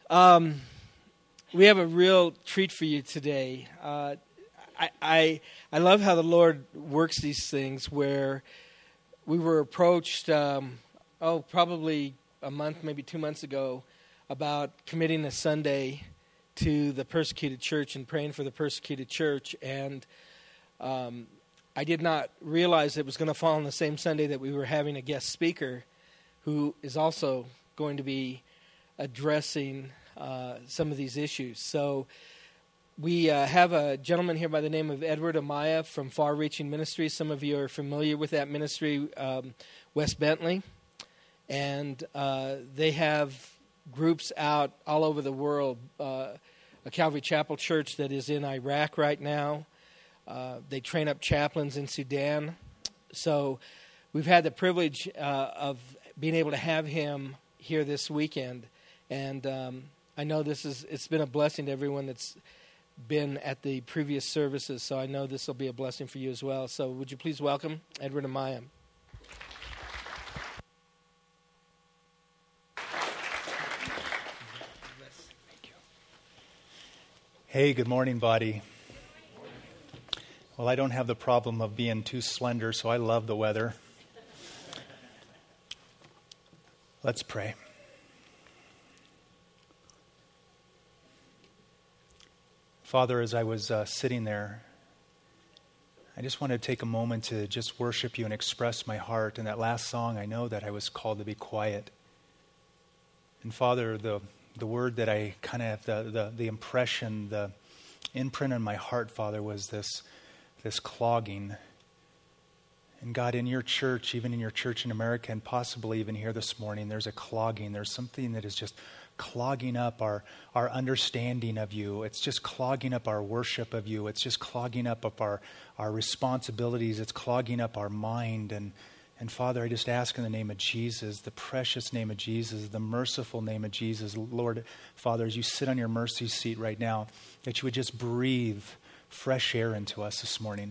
We have a real treat for you today. I love how the Lord works these things where we were approached, probably a month, maybe 2 months ago, about committing a Sunday to the persecuted church and praying for the persecuted church. And I did not realize it was going to fall on the same Sunday that we were having a guest speaker who is also going to be addressing some of these issues. So we have a gentleman here by the name of Edward Amaya from Far Reaching Ministries. Some of you are familiar with that ministry, West Bentley. And they have groups out all over the world. A Calvary Chapel church that is in Iraq right now. They train up chaplains in Sudan. So we've had the privilege of being able to have him here this weekend. And I know it's been a blessing to everyone that's been at the previous services, so I know this will be a blessing for you as well. So would you please welcome Edward Amaya. Hey, good morning, body. Well, I don't have the problem of being too slender, so I love the weather. Let's pray. Father, as I was sitting there, I just wanted to take a moment to just worship you and express my heart. In that last song, I know that I was called to be quiet. And Father, the word that I kind of have, the impression, the imprint on my heart, Father, was this clogging. And God, in your church, even in your church in America, and possibly even here this morning, there's a clogging. There's something that is just clogging up our understanding of you. It's just clogging up our worship of you. It's just clogging up our responsibilities. It's clogging up our mind. And Father, I just ask in the name of Jesus, the precious name of Jesus, the merciful name of Jesus, Lord, Father, as you sit on your mercy seat right now, that you would just breathe fresh air into us this morning.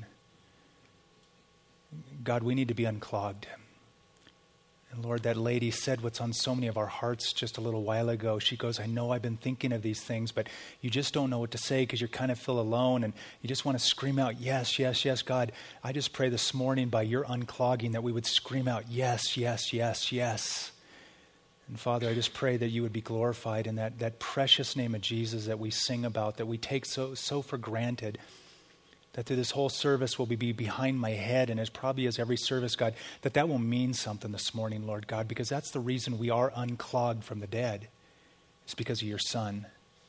God, we need to be unclogged. And Lord, that lady said what's on so many of our hearts just a little while ago. She goes, I know I've been thinking of these things, but you just don't know what to say because you kind of feel alone and you just want to scream out, yes, yes, yes. God, I just pray this morning by your unclogging that we would scream out, yes, yes, yes, yes. And Father, I just pray that you would be glorified in that precious name of Jesus that we sing about, that we take so for granted. That through this whole service will be behind my head, and as probably as every service, God, that will mean something this morning, Lord God, because that's the reason we are unclogged from the dead. It's because of your Son.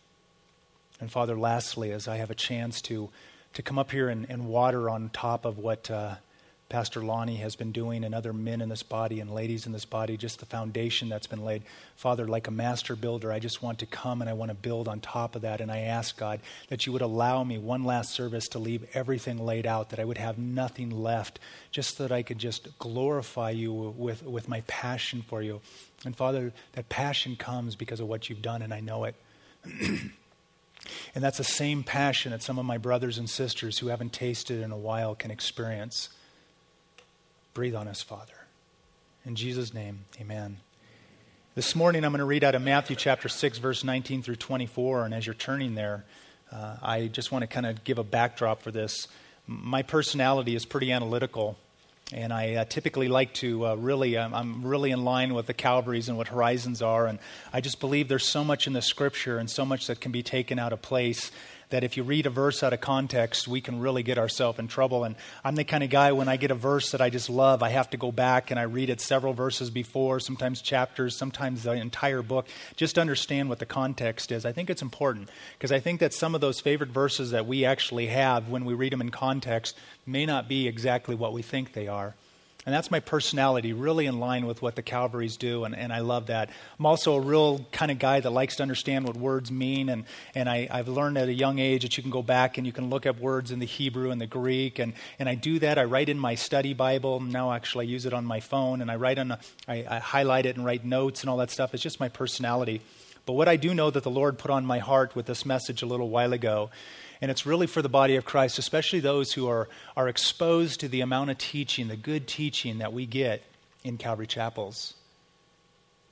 And Father, lastly, as I have a chance to come up here and water on top of what Pastor Lonnie has been doing and other men in this body and ladies in this body, just the foundation that's been laid. Father, like a master builder, I just want to come and I want to build on top of that. And I ask, God, that you would allow me one last service to leave everything laid out, that I would have nothing left, just so that I could just glorify you with my passion for you. And Father, that passion comes because of what you've done, and I know it. And that's the same passion that some of my brothers and sisters who haven't tasted in a while can experience. Breathe on us, Father. In Jesus' name, amen. This morning I'm going to read out of Matthew chapter 6, verse 19 through 24. And as you're turning there, I just want to kind of give a backdrop for this. My personality is pretty analytical. And I typically like to I'm really in line with the Calvaries and what Horizons are. And I just believe there's so much in the Scripture and so much that can be taken out of place that if you read a verse out of context, we can really get ourselves in trouble. And I'm the kind of guy, when I get a verse that I just love, I have to go back and I read it several verses before, sometimes chapters, sometimes the entire book, just to understand what the context is. I think it's important because I think that some of those favorite verses that we actually have when we read them in context may not be exactly what we think they are. And that's my personality, really in line with what the Calvaries do, and I love that. I'm also a real kind of guy that likes to understand what words mean, and I've learned at a young age that you can go back and you can look up words in the Hebrew and the Greek, and I do that. I write in my study Bible. Now actually I use it on my phone, and I highlight it and write notes and all that stuff. It's just my personality. But what I do know that the Lord put on my heart with this message a little while ago, and it's really for the body of Christ, especially those who are exposed to the amount of teaching, the good teaching that we get in Calvary Chapels.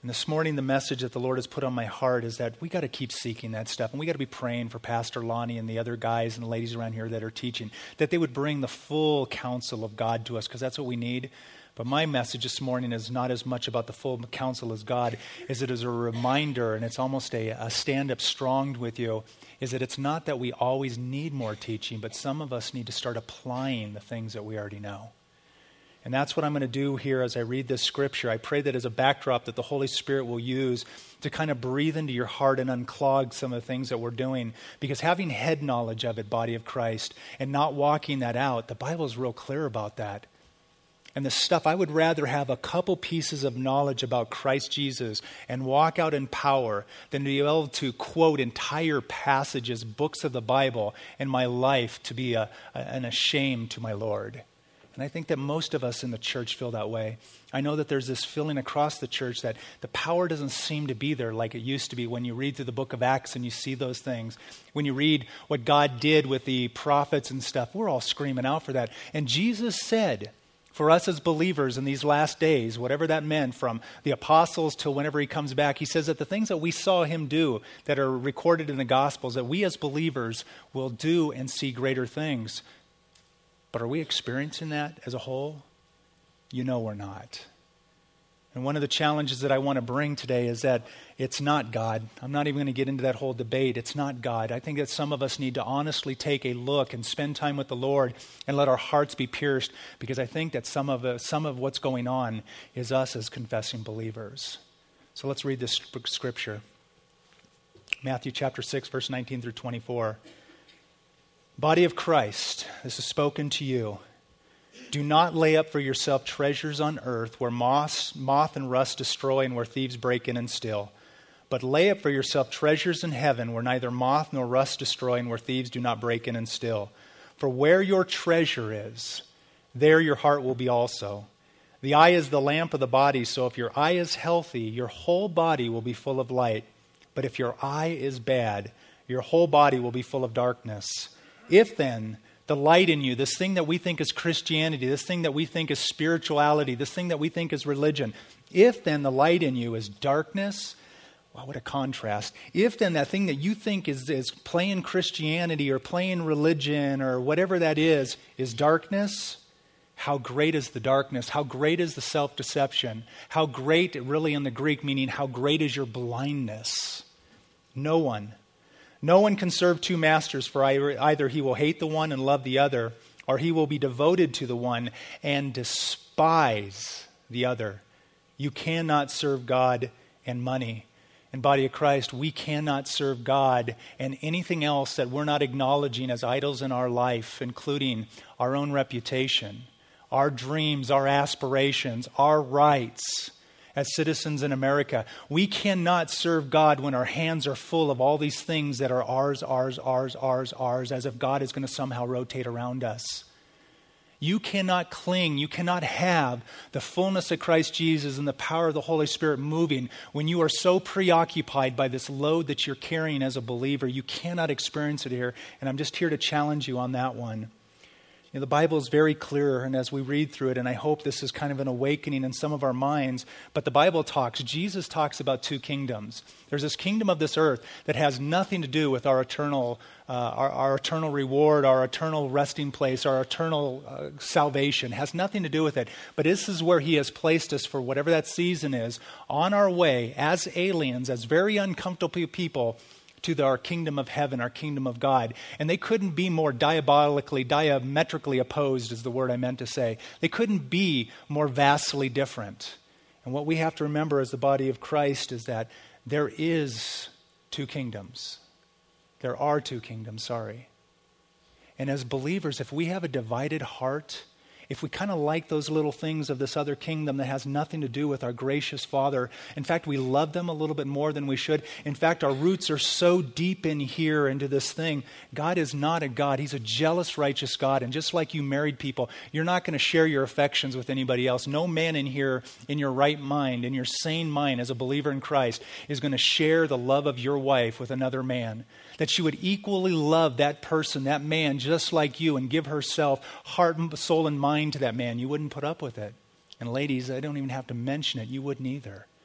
And this morning, the message that the Lord has put on my heart is that we got to keep seeking that stuff. And we got to be praying for Pastor Lonnie and the other guys and ladies around here that are teaching, that they would bring the full counsel of God to us, because that's what we need. But my message this morning is not as much about the full counsel as God as it is a reminder, and it's almost a stand-up strong with you, is that it's not that we always need more teaching, but some of us need to start applying the things that we already know. And that's what I'm going to do here as I read this scripture. I pray that as a backdrop that the Holy Spirit will use to kind of breathe into your heart and unclog some of the things that we're doing. Because having head knowledge of it, body of Christ, and not walking that out, the Bible is real clear about that. And the stuff, I would rather have a couple pieces of knowledge about Christ Jesus and walk out in power than to be able to quote entire passages, books of the Bible in my life to be an shame to my Lord. And I think that most of us in the church feel that way. I know that there's this feeling across the church that the power doesn't seem to be there like it used to be when you read through the book of Acts and you see those things. When you read what God did with the prophets and stuff, we're all screaming out for that. And Jesus said, for us as believers in these last days, whatever that meant, from the apostles till whenever he comes back, he says that the things that we saw him do that are recorded in the Gospels, that we as believers will do and see greater things. But are we experiencing that as a whole? You know we're not. And one of the challenges that I want to bring today is that it's not God. I'm not even going to get into that whole debate. It's not God. I think that some of us need to honestly take a look and spend time with the Lord and let our hearts be pierced, because I think that some of what's going on is us as confessing believers. So let's read this scripture. Matthew chapter 6, verse 19 through 24. Body of Christ, this is spoken to you. Do not lay up for yourself treasures on earth where moth and rust destroy and where thieves break in and steal. But lay up for yourself treasures in heaven where neither moth nor rust destroy and where thieves do not break in and steal. For where your treasure is, there your heart will be also. The eye is the lamp of the body, so if your eye is healthy, your whole body will be full of light. But if your eye is bad, your whole body will be full of darkness. If then the light in you, this thing that we think is Christianity, this thing that we think is spirituality, this thing that we think is religion, if then the light in you is darkness, wow, what a contrast. If then that thing that you think is playing Christianity or playing religion or whatever that is darkness, how great is the darkness? How great is the self-deception? How great, really in the Greek, meaning how great is your blindness? No one can serve two masters, for either he will hate the one and love the other, or he will be devoted to the one and despise the other. You cannot serve God and money. And body of Christ, we cannot serve God and anything else that we're not acknowledging as idols in our life, including our own reputation, our dreams, our aspirations, our rights. As citizens in America, we cannot serve God when our hands are full of all these things that are ours, as if God is going to somehow rotate around us. You cannot cling, you cannot have the fullness of Christ Jesus and the power of the Holy Spirit moving when you are so preoccupied by this load that you're carrying as a believer. You cannot experience it here, and I'm just here to challenge you on that one. You know, the Bible is very clear, and as we read through it, and I hope this is kind of an awakening in some of our minds, but the Bible Jesus talks about two kingdoms. There's this kingdom of this earth that has nothing to do with our eternal reward, our eternal resting place, our eternal salvation. It has nothing to do with it. But this is where he has placed us for whatever that season is, on our way as aliens, as very uncomfortable people, to our kingdom of heaven, our kingdom of God. And they couldn't be more diametrically opposed is the word I meant to say. They couldn't be more vastly different. And what we have to remember as the body of Christ is that there is two kingdoms. There are two kingdoms, sorry. And as believers, if we have a divided heart, if we kind of like those little things of this other kingdom that has nothing to do with our gracious Father, in fact, we love them a little bit more than we should. In fact, our roots are so deep in here into this thing. God is not a God. He's a jealous, righteous God. And just like you married people, you're not going to share your affections with anybody else. No man in here, in your right mind, in your sane mind as a believer in Christ, is going to share the love of your wife with another man. That she would equally love that person, that man, just like you, and give herself heart, soul, and mind to that man. You wouldn't put up with it. And ladies, I don't even have to mention it. You wouldn't either.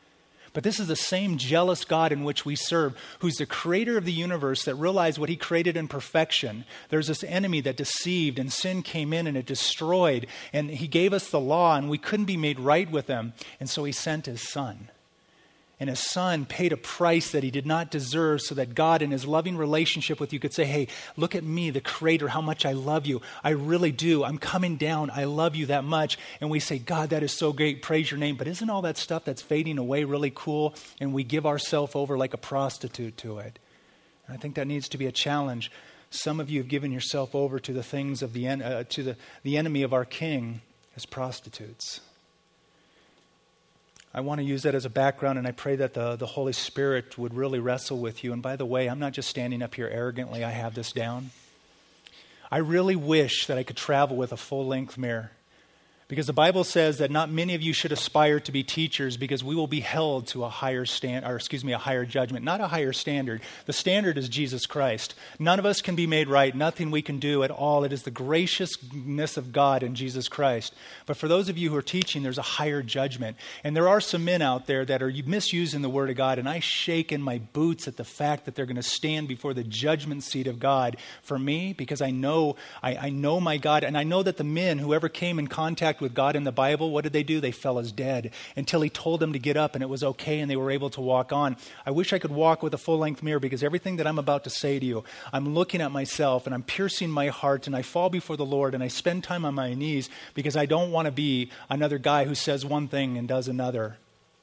But this is the same jealous God in which we serve, who's the creator of the universe that realized what he created in perfection. There's this enemy that deceived, and sin came in and it destroyed. And he gave us the law, and we couldn't be made right with him. And so he sent his son. And his son paid a price that he did not deserve so that God in his loving relationship with you could say, hey, look at me, the creator, how much I love you. I really do. I'm coming down. I love you that much. And we say, God, that is so great. Praise your name. But isn't all that stuff that's fading away really cool? And we give ourselves over like a prostitute to it. And I think that needs to be a challenge. Some of you have given yourself over to the things of the enemy of our King as prostitutes. I want to use that as a background, and I pray that the Holy Spirit would really wrestle with you. And by the way, I'm not just standing up here arrogantly. I have this down. I really wish that I could travel with a full-length mirror, because the Bible says that not many of you should aspire to be teachers, because we will be held to a higher a higher judgment, not a higher standard. The standard is Jesus Christ. None of us can be made right. Nothing we can do at all. It is the graciousness of God in Jesus Christ. But for those of you who are teaching, there's a higher judgment. And there are some men out there that are misusing the Word of God, and I shake in my boots at the fact that they're going to stand before the judgment seat of God for me, because I know my God, and I know that the men, whoever came in contact with God in the Bible, what did they do? They fell as dead until he told them to get up, and it was okay, and they were able to walk on. I wish I could walk with a full-length mirror, because everything that I'm about to say to you, I'm looking at myself, and I'm piercing my heart, and I fall before the Lord, and I spend time on my knees, because I don't want to be another guy who says one thing and does another.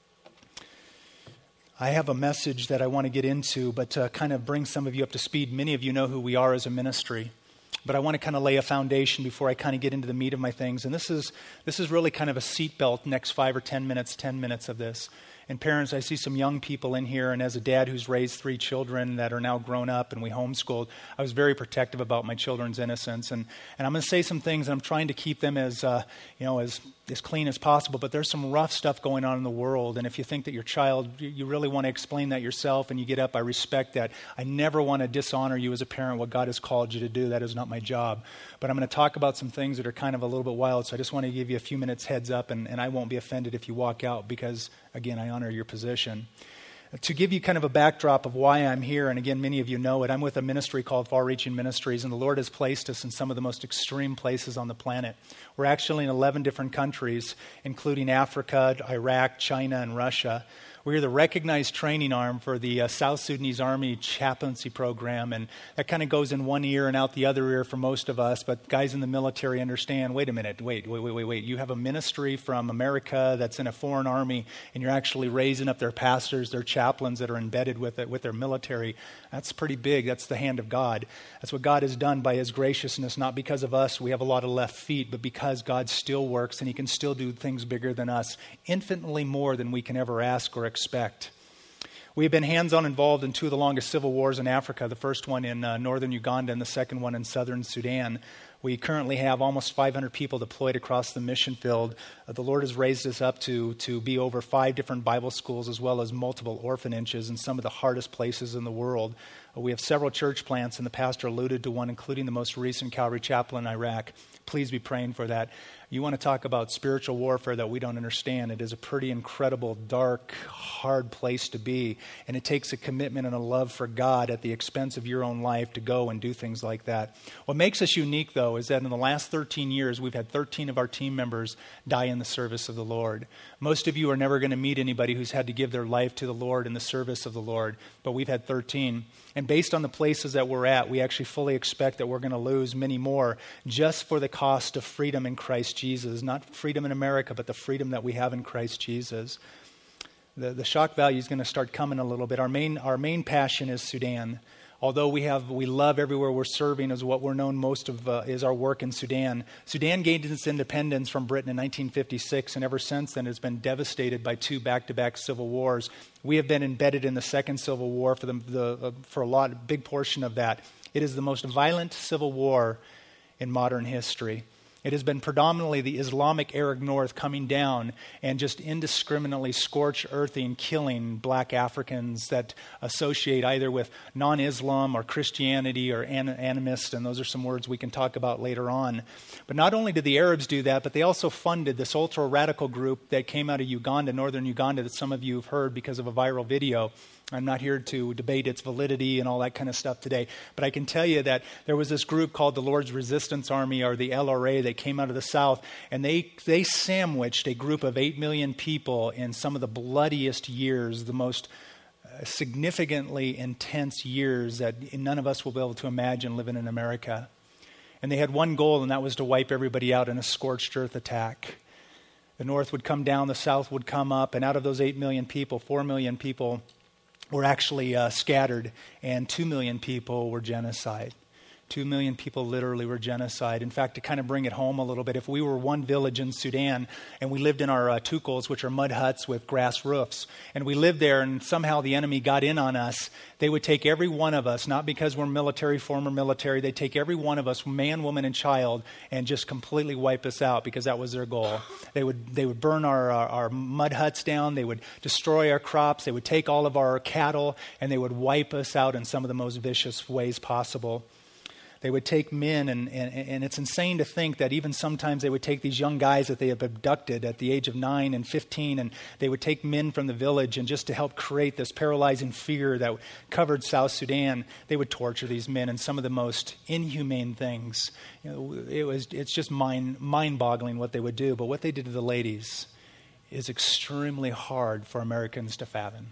I have a message that I want to get into, but to kind of bring some of you up to speed, many of you know who we are as a ministry. But I want to kind of lay a foundation before I kind of get into the meat of my things. And this is really kind of a seatbelt, next 5 or 10 minutes of this. And parents, I see some young people in here, and as a dad who's raised 3 children that are now grown up and we homeschooled, I was very protective about my children's innocence. And I'm going to say some things, and I'm trying to keep them as clean as possible. But there's some rough stuff going on in the world. And if you think that your child, you really want to explain that yourself and you get up, I respect that. I never want to dishonor you as a parent, what God has called you to do. That is not my job. But I'm going to talk about some things that are kind of a little bit wild. So I just want to give you a few minutes heads up, and I won't be offended if you walk out, because, again, I honor your position. To give you kind of a backdrop of why I'm here, and again, many of you know it, I'm with a ministry called Far Reaching Ministries, and the Lord has placed us in some of the most extreme places on the planet. We're actually in 11 different countries, including Africa, Iraq, China, and Russia. We're the recognized training arm for the South Sudanese Army chaplaincy program, and that kind of goes in one ear and out the other ear for most of us, but guys in the military understand, wait a minute, wait. You have a ministry from America that's in a foreign army, and you're actually raising up their pastors, their chaplains that are embedded with it, with their military. That's pretty big. That's the hand of God. That's what God has done by his graciousness, not because of us, we have a lot of left feet, but because God still works, and he can still do things bigger than us, infinitely more than we can ever ask or expect. We have been hands-on involved in 2 of the longest civil wars in Africa, the first one in northern Uganda and the second one in southern Sudan. We currently have almost 500 people deployed across the mission field. The Lord has raised us up to be over 5 different Bible schools, as well as multiple orphanages in some of the hardest places in the world. We have several church plants, and the pastor alluded to one, including the most recent Calvary Chapel in Iraq. Please be praying for that. You want to talk about spiritual warfare that we don't understand. It is a pretty incredible, dark, hard place to be. And it takes a commitment and a love for God at the expense of your own life to go and do things like that. What makes us unique, though, is that in the last 13 years, we've had 13 of our team members die in the service of the Lord. Most of you are never going to meet anybody who's had to give their life to the Lord in the service of the Lord. But we've had 13. And based on the places that we're at, we actually fully expect that we're going to lose many more just for the cost of freedom in Christ Jesus. Not freedom in America, but the freedom that we have in Christ Jesus. The shock value is going to start coming a little bit. Our main passion is Sudan. Although we love everywhere we're serving, is what we're known most of is our work in Sudan. Sudan gained its independence from Britain in 1956, and ever since then has been devastated by 2 back-to-back civil wars. We have been embedded in the second civil war for a big portion of that. It is the most violent civil war in modern history. It has been predominantly the Islamic Arab North coming down and just indiscriminately scorched earthing, killing black Africans that associate either with non-Islam or Christianity or animist, and those are some words we can talk about later on. But not only did the Arabs do that, but they also funded this ultra-radical group that came out of Uganda, northern Uganda, that some of you have heard because of a viral video. I'm not here to debate its validity and all that kind of stuff today, but I can tell you that there was this group called the Lord's Resistance Army, or the LRA, that came out of the South, and they sandwiched a group of 8 million people in some of the bloodiest years, the most significantly intense years that none of us will be able to imagine living in America. And they had one goal, and that was to wipe everybody out in a scorched earth attack. The North would come down, the South would come up, and out of those 8 million people, 4 million people were actually scattered, and 2 million people were genocide. 2 million people literally were genocide. In fact, to kind of bring it home a little bit, if we were one village in Sudan and we lived in our tukos, which are mud huts with grass roofs, and we lived there and somehow the enemy got in on us, they would take every one of us, not because we're military, former military, they'd take every one of us, man, woman, and child, and just completely wipe us out because that was their goal. They would burn our mud huts down, they would destroy our crops, they would take all of our cattle, and they would wipe us out in some of the most vicious ways possible. They would take men, and it's insane to think that even sometimes they would take these young guys that they had abducted at the age of 9 and 15, and they would take men from the village, and just to help create this paralyzing fear that covered South Sudan, they would torture these men in some of the most inhumane things. You know, it's just mind-boggling what they would do. But what they did to the ladies is extremely hard for Americans to fathom.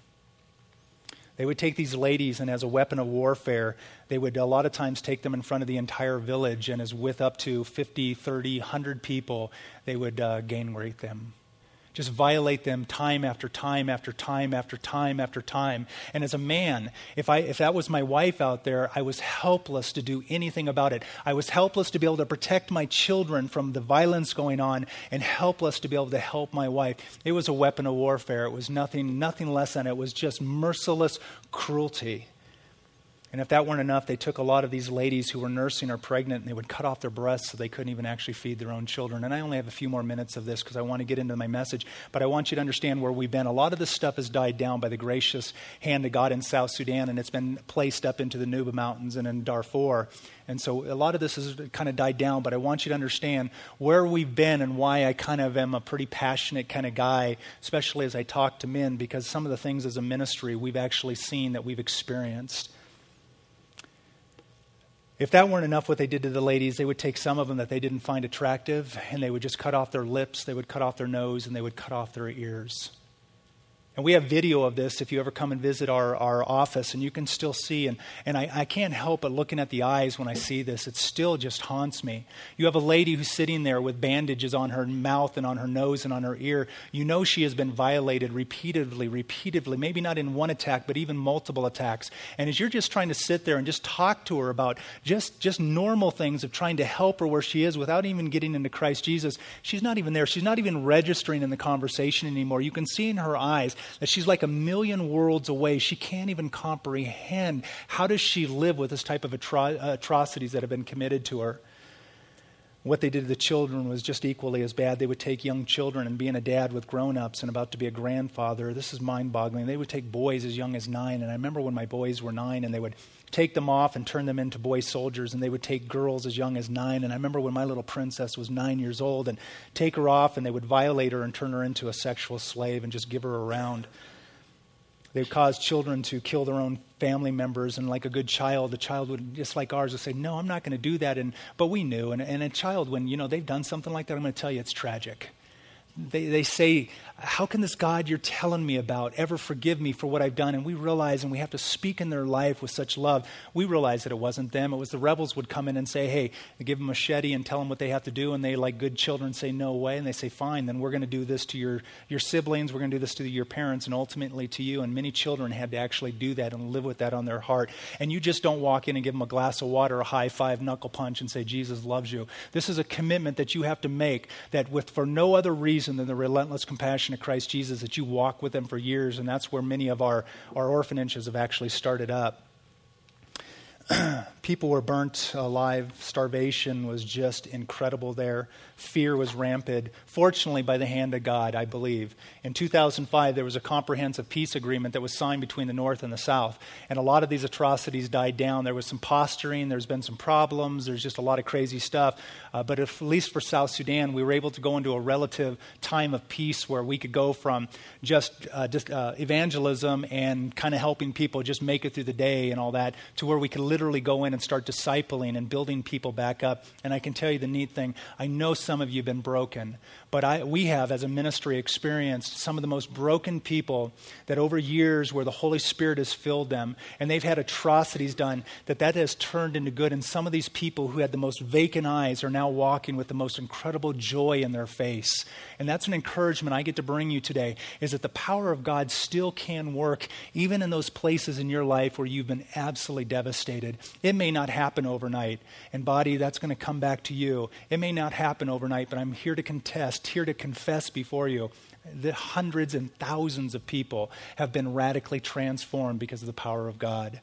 They would take these ladies, and as a weapon of warfare, they would a lot of times take them in front of the entire village, and as with up to 50, 30, 100 people, they would gang rape them. Just violate them time after time after time after time after time. And as a man, if that was my wife out there, I was helpless to do anything about it. I was helpless to be able to protect my children from the violence going on, and helpless to be able to help my wife. It was a weapon of warfare. It was nothing less than it was just merciless cruelty. And if that weren't enough, they took a lot of these ladies who were nursing or pregnant, and they would cut off their breasts so they couldn't even actually feed their own children. And I only have a few more minutes of this because I want to get into my message, but I want you to understand where we've been. A lot of this stuff has died down by the gracious hand of God in South Sudan, and it's been placed up into the Nuba Mountains and in Darfur. And so a lot of this has kind of died down, but I want you to understand where we've been and why I kind of am a pretty passionate kind of guy, especially as I talk to men, because some of the things as a ministry we've actually seen, that we've experienced. If that weren't enough what they did to the ladies, they would take some of them that they didn't find attractive, and they would just cut off their lips, they would cut off their nose, and they would cut off their ears. And we have video of this if you ever come and visit our office, and you can still see. And I can't help but looking at the eyes when I see this. It still just haunts me. You have a lady who's sitting there with bandages on her mouth and on her nose and on her ear. You know she has been violated repeatedly, maybe not in one attack, but even multiple attacks. And as you're just trying to sit there and just talk to her about just normal things of trying to help her where she is without even getting into Christ Jesus, she's not even there. She's not even registering in the conversation anymore. You can see in her eyes that she's like a million worlds away. She can't even comprehend how does she live with this type of atrocities that have been committed to her. What they did to the children was just equally as bad. They would take young children, and being a dad with grown-ups and about to be a grandfather, this is mind-boggling. They would take boys as young as 9, and I remember when my boys were 9, and they would take them off and turn them into boy soldiers, and they would take girls as young as 9. And I remember when my little princess was 9 years old, and take her off, and they would violate her and turn her into a sexual slave and just give her around. They would cause children to kill their own family members, and like a good child, the child would, just like ours, would say, no, I'm not going to do that. But we knew. And a child, when they've done something like that, I'm going to tell you, it's tragic. They say, how can this God you're telling me about ever forgive me for what I've done? And we realize, and we have to speak in their life with such love, we realize that it wasn't them. It was the rebels would come in and say, hey, they give them a machete and tell them what they have to do, and they, like good children, say, no way. And they say, fine, then we're going to do this to your siblings, we're going to do this to your parents, and ultimately to you. And many children had to actually do that and live with that on their heart. And you just don't walk in and give them a glass of water, a high five, knuckle punch, and say, Jesus loves you. This is a commitment that you have to make, that for no other reason than the relentless compassion of Christ Jesus, that you walk with them for years. And that's where many of our orphanages have actually started up. People were burnt alive. Starvation was just incredible there. Fear was rampant, fortunately by the hand of God, I believe. In 2005, there was a comprehensive peace agreement that was signed between the North and the South, and a lot of these atrocities died down. There was some posturing, there's been some problems, there's just a lot of crazy stuff, but at least for South Sudan, we were able to go into a relative time of peace where we could go from just evangelism and kind of helping people just make it through the day and all that, to where we could literally go in and start discipling and building people back up. And I can tell you the neat thing, I know some of you have been broken, but we have, as a ministry, experienced some of the most broken people that over years where the Holy Spirit has filled them and they've had atrocities done, that has turned into good. And some of these people who had the most vacant eyes are now walking with the most incredible joy in their face. And that's an encouragement I get to bring you today, is that the power of God still can work even in those places in your life where you've been absolutely devastated. It may not happen overnight. And body, that's going to come back to you. It may not happen overnight, but I'm here to contest, here to confess before you that hundreds and thousands of people have been radically transformed because of the power of God.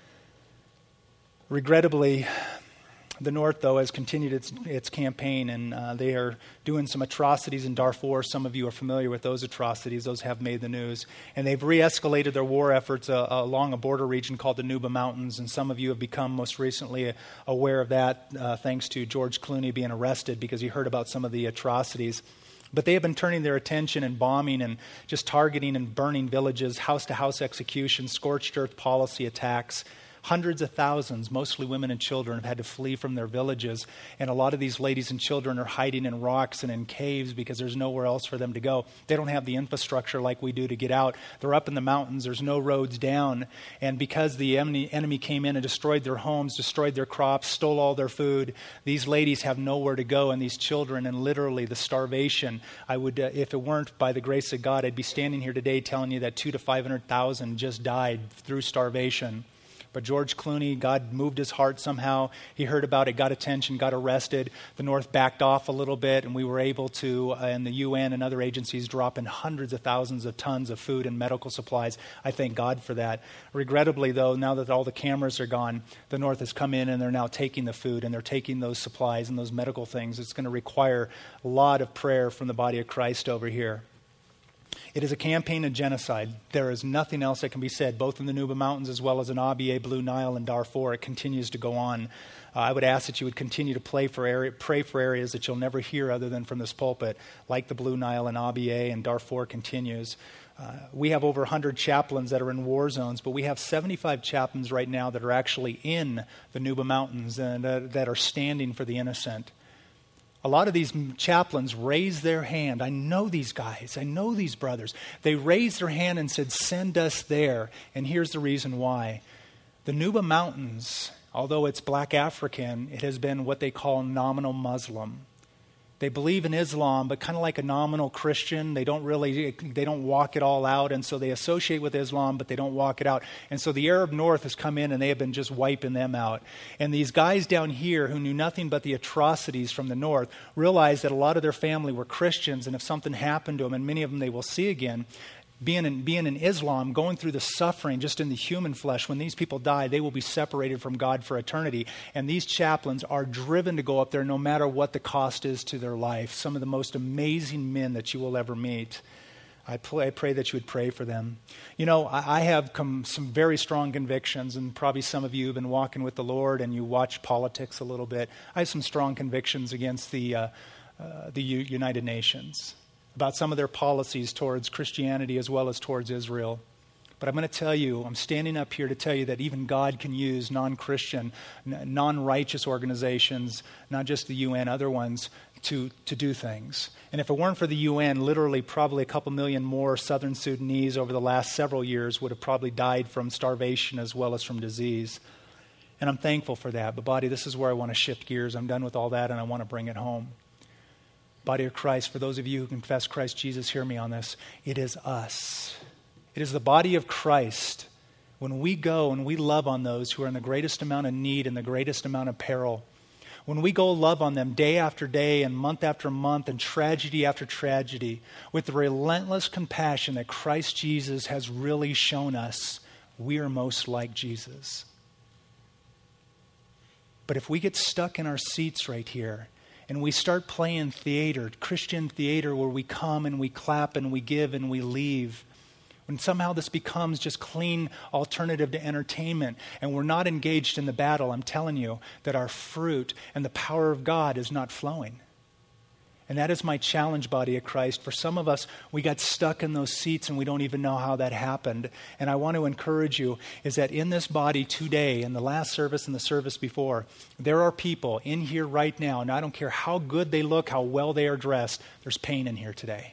Regrettably, the North, though, has continued its campaign, and they are doing some atrocities in Darfur. Some of you are familiar with those atrocities. Those have made the news. And they've re-escalated their war efforts along a border region called the Nuba Mountains, and some of you have become most recently aware of that thanks to George Clooney being arrested because he heard about some of the atrocities. But they have been turning their attention and bombing and just targeting and burning villages, house-to-house executions, scorched earth policy attacks. Hundreds of thousands, mostly women and children, have had to flee from their villages. And a lot of these ladies and children are hiding in rocks and in caves because there's nowhere else for them to go. They don't have the infrastructure like we do to get out. They're up in the mountains. There's no roads down. And because the enemy came in and destroyed their homes, destroyed their crops, stole all their food, these ladies have nowhere to go. And these children, and literally the starvation, I would, if it weren't by the grace of God, I'd be standing here today telling you that 200,000 to 500,000 just died through starvation. But George Clooney, God moved his heart somehow. He heard about it, got attention, got arrested. The North backed off a little bit, and we were able to, and the UN and other agencies, drop in hundreds of thousands of tons of food and medical supplies. I thank God for that. Regrettably, though, now that all the cameras are gone, the North has come in and they're now taking the food and they're taking those supplies and those medical things. It's going to require a lot of prayer from the body of Christ over here. It is a campaign of genocide. There is nothing else that can be said, both in the Nuba Mountains as well as in Abyei, Blue Nile, and Darfur. It continues to go on. I would ask that you would continue to pray for areas that you'll never hear other than from this pulpit, like the Blue Nile and Abyei, and Darfur continues. We have over 100 chaplains that are in war zones, but we have 75 chaplains right now that are actually in the Nuba Mountains and that are standing for the innocent. A lot of these chaplains raised their hand. I know these guys. I know these brothers. They raised their hand and said, send us there. And here's the reason why. The Nuba Mountains, although it's black African, it has been what they call nominal Muslim. They believe in Islam, but kind of like a nominal Christian. They don't walk it all out. And so they associate with Islam, but they don't walk it out. And so the Arab North has come in and they have been just wiping them out. And these guys down here who knew nothing but the atrocities from the North realized that a lot of their family were Christians. And if something happened to them, and many of them they will see again, being in Islam, going through the suffering just in the human flesh, when these people die, they will be separated from God for eternity. And these chaplains are driven to go up there no matter what the cost is to their life. Some of the most amazing men that you will ever meet. I pray that you would pray for them. You know, I have some very strong convictions, and probably some of you have been walking with the Lord and you watch politics a little bit. I have some strong convictions against the United Nations, about some of their policies towards Christianity as well as towards Israel. But I'm going to tell you, I'm standing up here to tell you that even God can use non-Christian, non-righteous organizations, not just the UN, other ones, to do things. And if it weren't for the UN, literally probably a couple million more Southern Sudanese over the last several years would have probably died from starvation as well as from disease. And I'm thankful for that. But body, this is where I want to shift gears. I'm done with all that and I want to bring it home. Body of Christ, for those of you who confess Christ Jesus, hear me on this. It is us. It is the body of Christ. When we go and we love on those who are in the greatest amount of need and the greatest amount of peril, when we go love on them day after day and month after month and tragedy after tragedy, with the relentless compassion that Christ Jesus has really shown us, we are most like Jesus. But if we get stuck in our seats right here and we start playing theater, Christian theater, where we come and we clap and we give and we leave, when somehow this becomes just clean alternative to entertainment and we're not engaged in the battle, I'm telling you that our fruit and the power of God is not flowing. And that is my challenge, body of Christ. For some of us, we got stuck in those seats and we don't even know how that happened. And I want to encourage you is that in this body today, in the last service and the service before, there are people in here right now, and I don't care how good they look, how well they are dressed, there's pain in here today.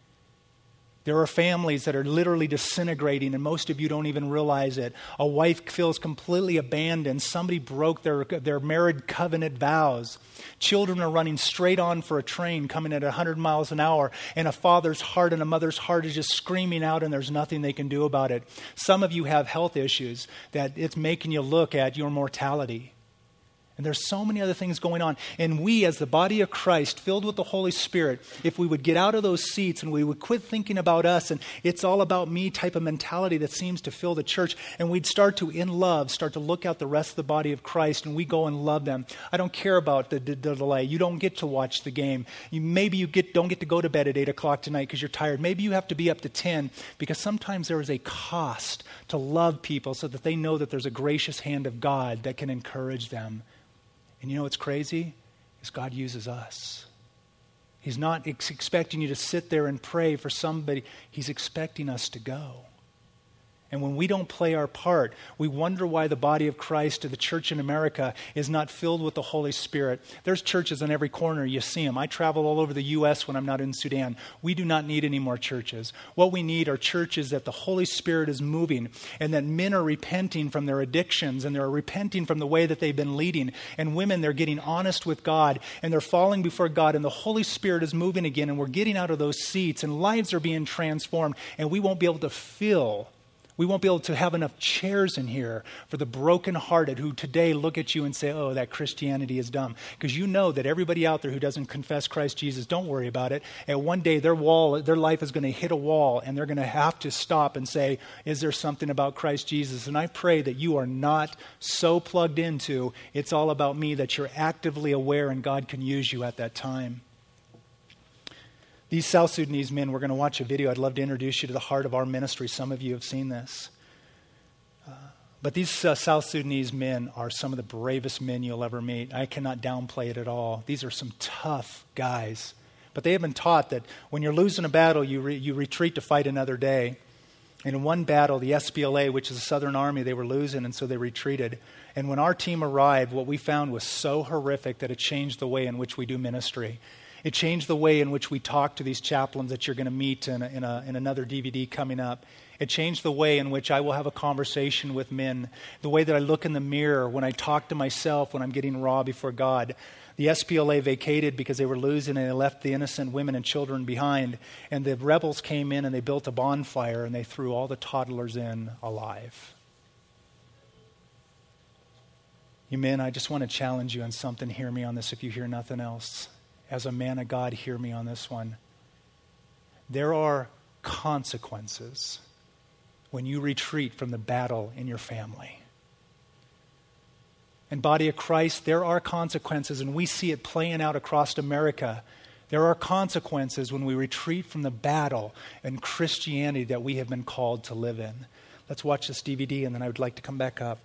There are families that are literally disintegrating, and most of you don't even realize it. A wife feels completely abandoned. Somebody broke their married covenant vows. Children are running straight on for a train coming at 100 miles an hour, and a father's heart and a mother's heart is just screaming out, and there's nothing they can do about it. Some of you have health issues that it's making you look at your mortality. And there's so many other things going on. And we, as the body of Christ, filled with the Holy Spirit, if we would get out of those seats and we would quit thinking about us and it's all about me type of mentality that seems to fill the church, and we'd start to, in love, start to look at the rest of the body of Christ, and we go and love them. I don't care about the delay. You don't get to watch the game. Maybe you don't get to go to bed at 8 o'clock tonight because you're tired. Maybe you have to be up to 10, because sometimes there is a cost to love people so that they know that there's a gracious hand of God that can encourage them. And you know what's crazy? Is God uses us. He's not expecting you to sit there and pray for somebody. He's expecting us to go. And when we don't play our part, we wonder why the body of Christ or the church in America is not filled with the Holy Spirit. There's churches on every corner. You see them. I travel all over the U.S. when I'm not in Sudan. We do not need any more churches. What we need are churches that the Holy Spirit is moving and that men are repenting from their addictions and they're repenting from the way that they've been leading. And women, they're getting honest with God and they're falling before God, and the Holy Spirit is moving again, and we're getting out of those seats and lives are being transformed, and we won't be able to have enough chairs in here for the brokenhearted who today look at you and say, oh, that Christianity is dumb. Because you know that everybody out there who doesn't confess Christ Jesus, don't worry about it. And one day their life is going to hit a wall, and they're going to have to stop and say, is there something about Christ Jesus? And I pray that you are not so plugged into it's all about me that you're actively aware and God can use you at that time. These South Sudanese men, we're going to watch a video. I'd love to introduce you to the heart of our ministry. Some of you have seen this. But these South Sudanese men are some of the bravest men you'll ever meet. I cannot downplay it at all. These are some tough guys. But they have been taught that when you're losing a battle, you retreat to fight another day. And in one battle, the SPLA, which is the Southern Army, they were losing, and so they retreated. And when our team arrived, what we found was so horrific that it changed the way in which we do ministry. It changed the way in which we talk to these chaplains that you're going to meet in another DVD coming up. It changed the way in which I will have a conversation with men, the way that I look in the mirror when I talk to myself when I'm getting raw before God. The SPLA vacated because they were losing, and they left the innocent women and children behind. And the rebels came in and they built a bonfire and they threw all the toddlers in alive. You men, I just want to challenge you on something. Hear me on this if you hear nothing else. As a man of God, hear me on this one. There are consequences when you retreat from the battle in your family. And body of Christ, there are consequences, and we see it playing out across America. There are consequences when we retreat from the battle in Christianity that we have been called to live in. Let's watch this DVD, and then I would like to come back up.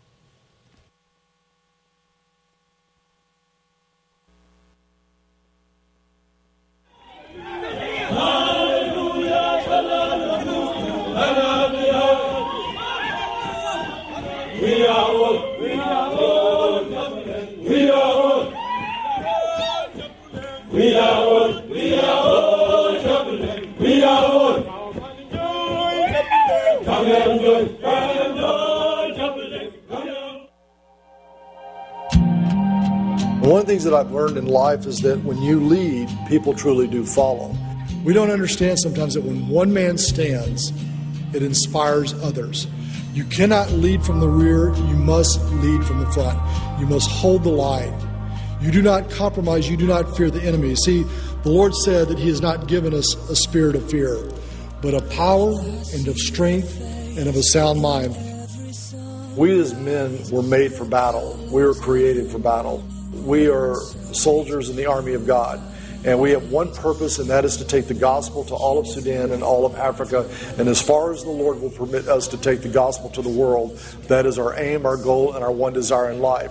One of the things that I've learned in life is that when you lead, people truly do follow. We don't understand sometimes that when one man stands, it inspires others. You cannot lead from the rear, you must lead from the front. You must hold the line. You do not compromise, you do not fear the enemy. See, the Lord said that He has not given us a spirit of fear, but of power and of strength and of a sound mind. We as men were made for battle. We were created for battle. We are soldiers in the army of God. And we have one purpose, and that is to take the gospel to all of Sudan and all of Africa. And as far as the Lord will permit us to take the gospel to the world, that is our aim, our goal, and our one desire in life.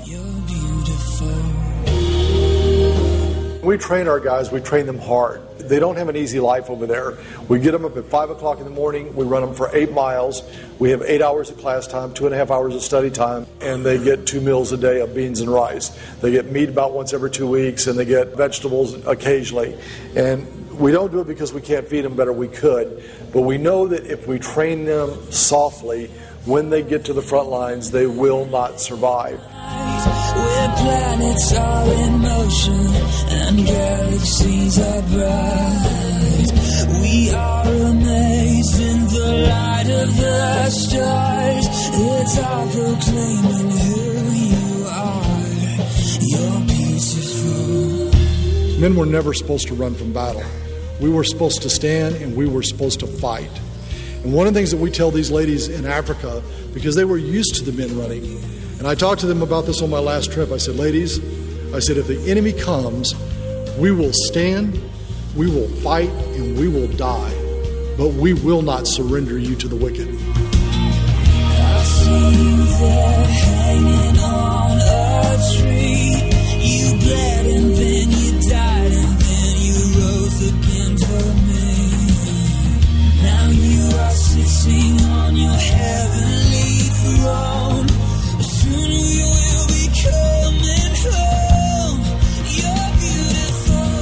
We train our guys, we train them hard. They don't have an easy life over there. We get them up at 5 o'clock in the morning. We run them for 8 miles. We have 8 hours of class time, 2.5 hours of study time, and they get 2 meals a day of beans and rice. They get meat about once every 2 weeks, and they get vegetables occasionally. And we don't do it because we can't feed them better. We could. But we know that if we train them softly, when they get to the front lines, they will not survive. Where planets are in motion and galaxies are bright, we are amazed in the light of the stars. It's our proclaiming who you are. You're beautiful. Men were never supposed to run from battle. We were supposed to stand, and we were supposed to fight. And one of the things that we tell these ladies in Africa, because they were used to the men running, and I talked to them about this on my last trip. I said, ladies, I said, if the enemy comes, we will stand, we will fight, and we will die. But we will not surrender you to the wicked. I see you there hanging on a tree. You bled and then you died and then you rose again for me. Now you are sitting on your heavenly throne. Soon you will be coming home. You're beautiful.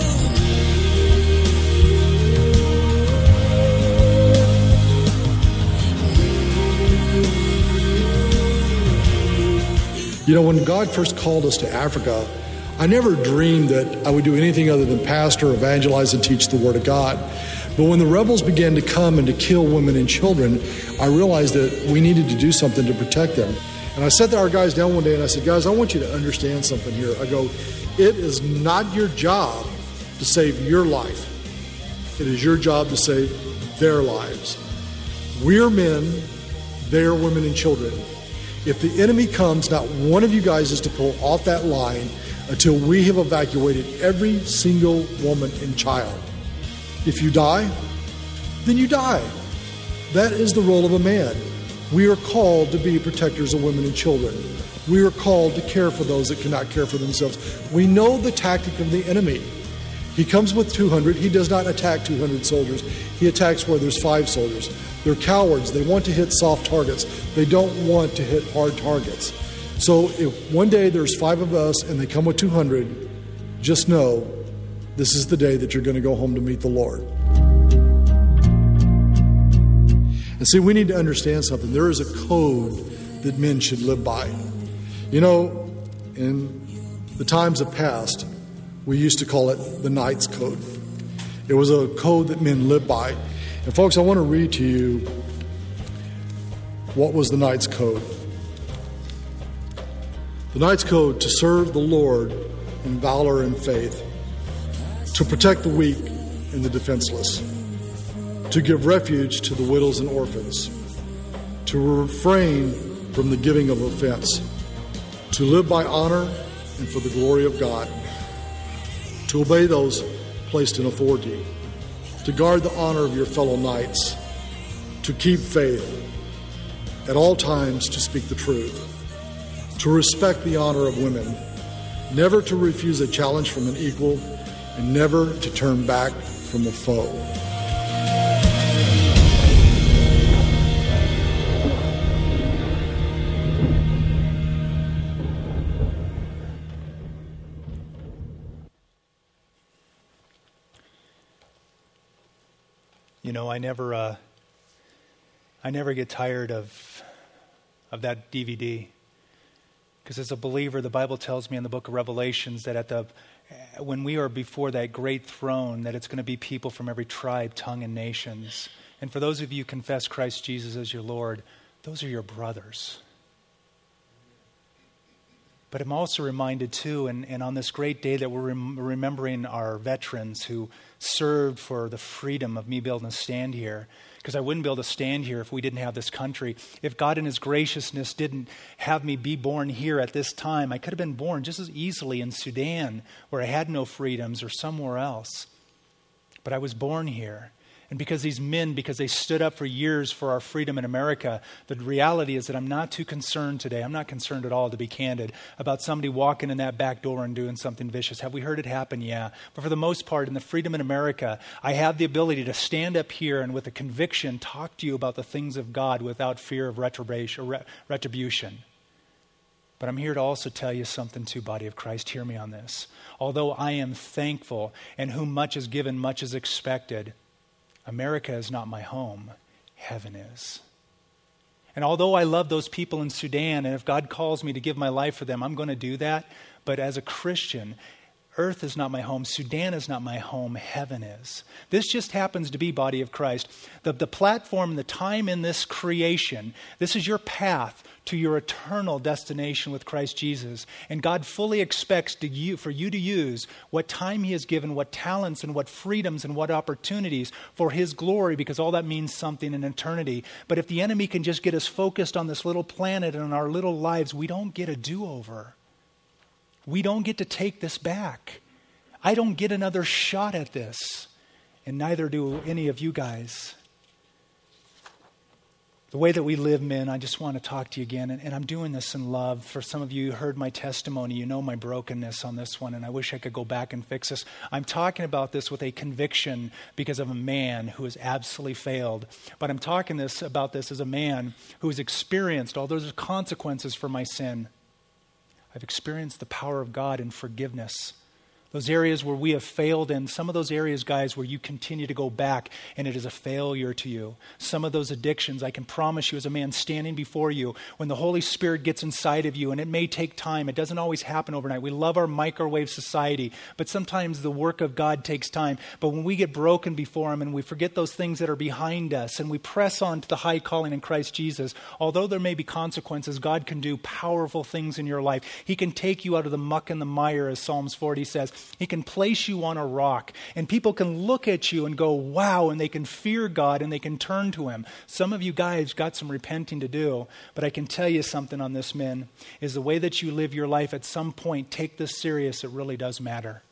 You know, when God first called us to Africa, I never dreamed that I would do anything other than pastor, evangelize, and teach the Word of God. But when the rebels began to come and to kill women and children, I realized that we needed to do something to protect them. And I sat our guys down one day and I said, guys, I want you to understand something here. I go, it is not your job to save your life. It is your job to save their lives. We're men, they're women and children. If the enemy comes, not one of you guys is to pull off that line until we have evacuated every single woman and child. If you die, then you die. That is the role of a man. We are called to be protectors of women and children. We are called to care for those that cannot care for themselves. We know the tactic of the enemy. He comes with 200. He does not attack 200 soldiers. He attacks where there's 5 soldiers. They're cowards. They want to hit soft targets. They don't want to hit hard targets. So if one day there's 5 of us and they come with 200, just know this is the day that you're going to go home to meet the Lord. And see, we need to understand something. There is a code that men should live by. You know, in the times of past, we used to call it the Knight's Code. It was a code that men lived by. And folks, I want to read to you what was the Knight's Code. The Knight's Code: to serve the Lord in valor and faith, to protect the weak and the defenseless, to give refuge to the widows and orphans, to refrain from the giving of offense, to live by honor and for the glory of God, to obey those placed in authority, to guard the honor of your fellow knights, to keep faith, at all times to speak the truth, to respect the honor of women, never to refuse a challenge from an equal, and never to turn back from a foe. You know, I never get tired of that DVD, because as a believer, the Bible tells me in the book of Revelations that when we are before that great throne, that it's going to be people from every tribe, tongue, and nations. And for those of you who confess Christ Jesus as your Lord, those are your brothers. But I'm also reminded too, and on this great day that we're remembering our veterans who served for the freedom of me being able to stand here, because I wouldn't be able to stand here if we didn't have this country. If God in his graciousness didn't have me be born here at this time, I could have been born just as easily in Sudan, where I had no freedoms, or somewhere else. But I was born here. And because these men, because they stood up for years for our freedom in America, the reality is that I'm not too concerned today. I'm not concerned at all, to be candid, about somebody walking in that back door and doing something vicious. Have we heard it happen? Yeah. But for the most part, in the freedom in America, I have the ability to stand up here and with a conviction talk to you about the things of God without fear of retribution. But I'm here to also tell you something too, body of Christ. Hear me on this. Although I am thankful, and whom much is given, much is expected, America is not my home. Heaven is. And although I love those people in Sudan, and if God calls me to give my life for them, I'm going to do that. But as a Christian, earth is not my home. Sudan is not my home. Heaven is. This just happens to be, body of Christ. The platform, the time in this creation, this is your path to your eternal destination with Christ Jesus. And God fully expects for you to use what time he has given, what talents and what freedoms and what opportunities for his glory, because all that means something in eternity. But if the enemy can just get us focused on this little planet and our little lives, we don't get a do-over. We don't get to take this back. I don't get another shot at this, and neither do any of you guys. The way that we live, men, I just want to talk to you again, and I'm doing this in love. For some of you who heard my testimony, you know my brokenness on this one, and I wish I could go back and fix this. I'm talking about this with a conviction because of a man who has absolutely failed. But I'm talking about this as a man who has experienced all those consequences for my sin. I've experienced the power of God in forgiveness. Those areas where we have failed, and some of those areas, guys, where you continue to go back and it is a failure to you. Some of those addictions, I can promise you as a man standing before you, when the Holy Spirit gets inside of you, and it may take time. It doesn't always happen overnight. We love our microwave society, but sometimes the work of God takes time. But when we get broken before him and we forget those things that are behind us and we press on to the high calling in Christ Jesus, although there may be consequences, God can do powerful things in your life. He can take you out of the muck and the mire, as Psalms 40 says. He can place you on a rock, and people can look at you and go, wow, and they can fear God and they can turn to him. Some of you guys got some repenting to do, but I can tell you something on this, men, is the way that you live your life at some point, take this serious, it really does matter.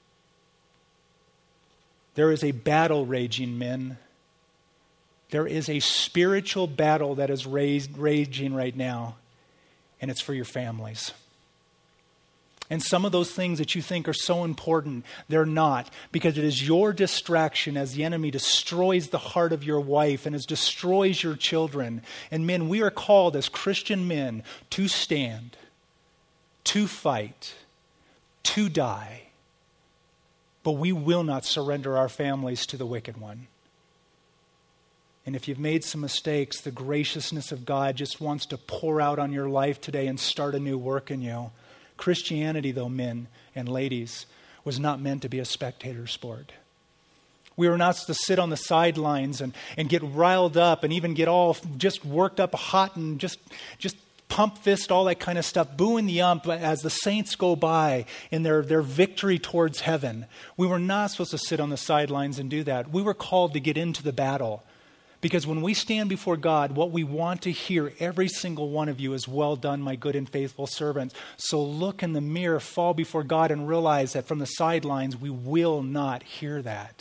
There is a battle raging, men. There is a spiritual battle that is raging right now, and it's for your families. And some of those things that you think are so important, they're not, because it is your distraction as the enemy destroys the heart of your wife and as destroys your children. And men, we are called as Christian men to stand, to fight, to die. But we will not surrender our families to the wicked one. And if you've made some mistakes, the graciousness of God just wants to pour out on your life today and start a new work in you. Christianity, though, men and ladies, was not meant to be a spectator sport. We were not to sit on the sidelines and get riled up and even get all just worked up hot and just pump fist, all that kind of stuff, booing the ump as the saints go by in their victory towards heaven. We were not supposed to sit on the sidelines and do that. We were called to get into the battle. Because when we stand before God, what we want to hear, every single one of you, is well done, my good and faithful servants. So look in the mirror, fall before God, and realize that from the sidelines, we will not hear that.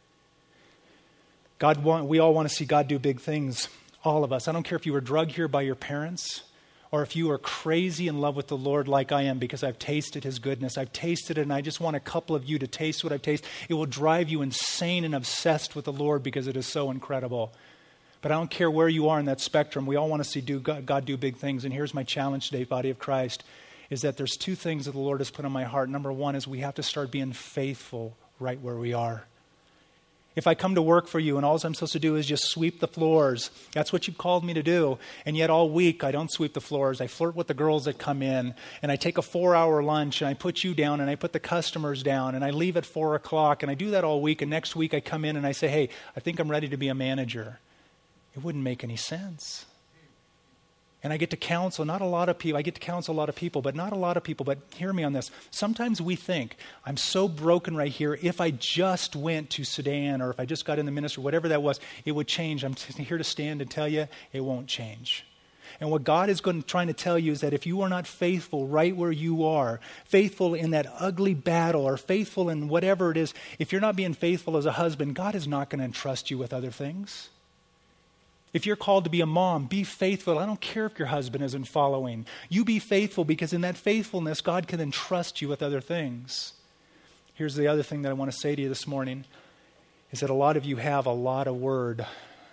We all want to see God do big things, all of us. I don't care if you were drugged here by your parents, or if you are crazy in love with the Lord like I am, because I've tasted his goodness. I've tasted it, and I just want a couple of you to taste what I've tasted. It will drive you insane and obsessed with the Lord because it is so incredible. But I don't care where you are in that spectrum. We all want to see God do big things. And here's my challenge today, body of Christ, is that there's two things that the Lord has put on my heart. Number one is we have to start being faithful right where we are. If I come to work for you and all I'm supposed to do is just sweep the floors, that's what you've called me to do. And yet all week I don't sweep the floors. I flirt with the girls that come in, and I take a 4-hour lunch, and I put you down, and I put the customers down, and I leave at 4 o'clock, and I do that all week. And next week I come in and I say, hey, I think I'm ready to be a manager. It wouldn't make any sense. And I get to counsel, not a lot of people, I get to counsel a lot of people, but not a lot of people. But hear me on this. Sometimes we think, I'm so broken right here, if I just went to Sudan or if I just got in the ministry, whatever that was, it would change. I'm here to stand and tell you, it won't change. And what God is trying to tell you is that if you are not faithful right where you are, faithful in that ugly battle or faithful in whatever it is, if you're not being faithful as a husband, God is not going to entrust you with other things. If you're called to be a mom, be faithful. I don't care if your husband isn't following. You be faithful, because in that faithfulness, God can entrust you with other things. Here's the other thing that I want to say to you this morning, is that a lot of you have a lot of word.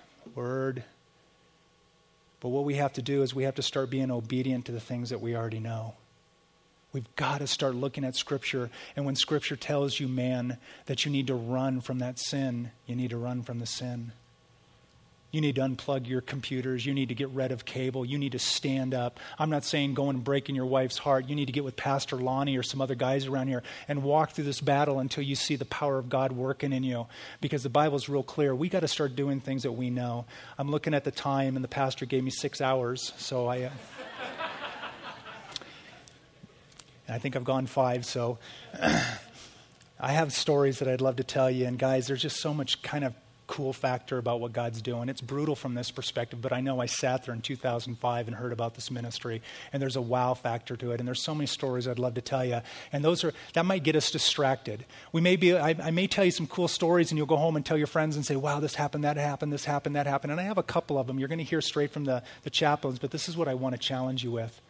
But what we have to do is we have to start being obedient to the things that we already know. We've got to start looking at Scripture. And when Scripture tells you, man, that you need to run from that sin, you need to run from the sin. You need to unplug your computers. You need to get rid of cable. You need to stand up. I'm not saying go and break in your wife's heart. You need to get with Pastor Lonnie or some other guys around here and walk through this battle until you see the power of God working in you. Because the Bible's real clear. We got to start doing things that we know. I'm looking at the time, and the pastor gave me 6 hours. So I think I've gone 5. So I have stories that I'd love to tell you. And guys, there's just so much kind of cool factor about what God's doing. It's brutal from this perspective, but I know I sat there in 2005 and heard about this ministry, and there's a wow factor to it, and there's so many stories I'd love to tell you, and that might get us distracted. I may tell you some cool stories, and you'll go home and tell your friends and say, wow, this happened, that happened, this happened, that happened, and I have a couple of them. You're going to hear straight from the chaplains, but this is what I want to challenge you with,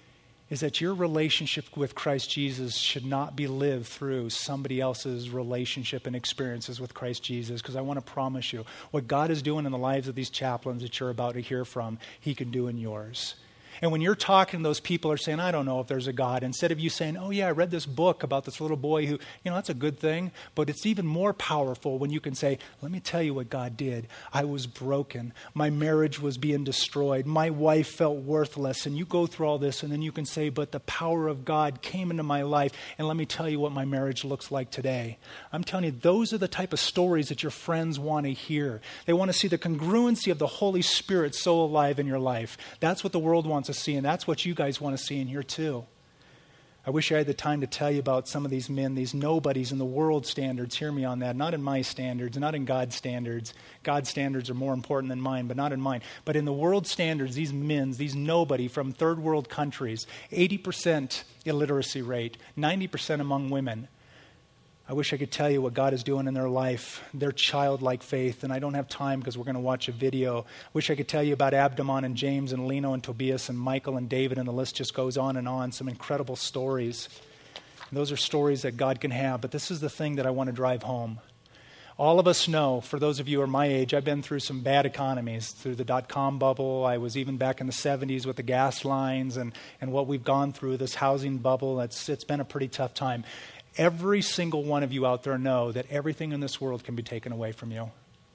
is that your relationship with Christ Jesus should not be lived through somebody else's relationship and experiences with Christ Jesus. Because I want to promise you, what God is doing in the lives of these chaplains that you're about to hear from, He can do in yours. And when you're talking, those people are saying, I don't know if there's a God. Instead of you saying, oh yeah, I read this book about this little boy who, that's a good thing. But it's even more powerful when you can say, let me tell you what God did. I was broken. My marriage was being destroyed. My wife felt worthless. And you go through all this, and then you can say, but the power of God came into my life. And let me tell you what my marriage looks like today. I'm telling you, those are the type of stories that your friends want to hear. They want to see the congruency of the Holy Spirit so alive in your life. That's what the world wants to see, and that's what you guys want to see in here too. I wish I had the time to tell you about some of these men, these nobodies in the world standards. Hear me on that. Not in my standards, not in God's standards. God's standards are more important than mine, but not in mine. But in the world standards, these men, these nobody from third world countries, 80% illiteracy rate, 90% among women. I wish I could tell you what God is doing in their life, their childlike faith, and I don't have time because we're going to watch a video. I wish I could tell you about Abdamon and James and Leno and Tobias and Michael and David, and the list just goes on and on. Some incredible stories. And those are stories that God can have, but this is the thing that I want to drive home. All of us know, for those of you who are my age, I've been through some bad economies, through the dot-com bubble. I was even back in the 70s with the gas lines and what we've gone through, this housing bubble. It's been a pretty tough time. Every single one of you out there know that everything in this world can be taken away from you.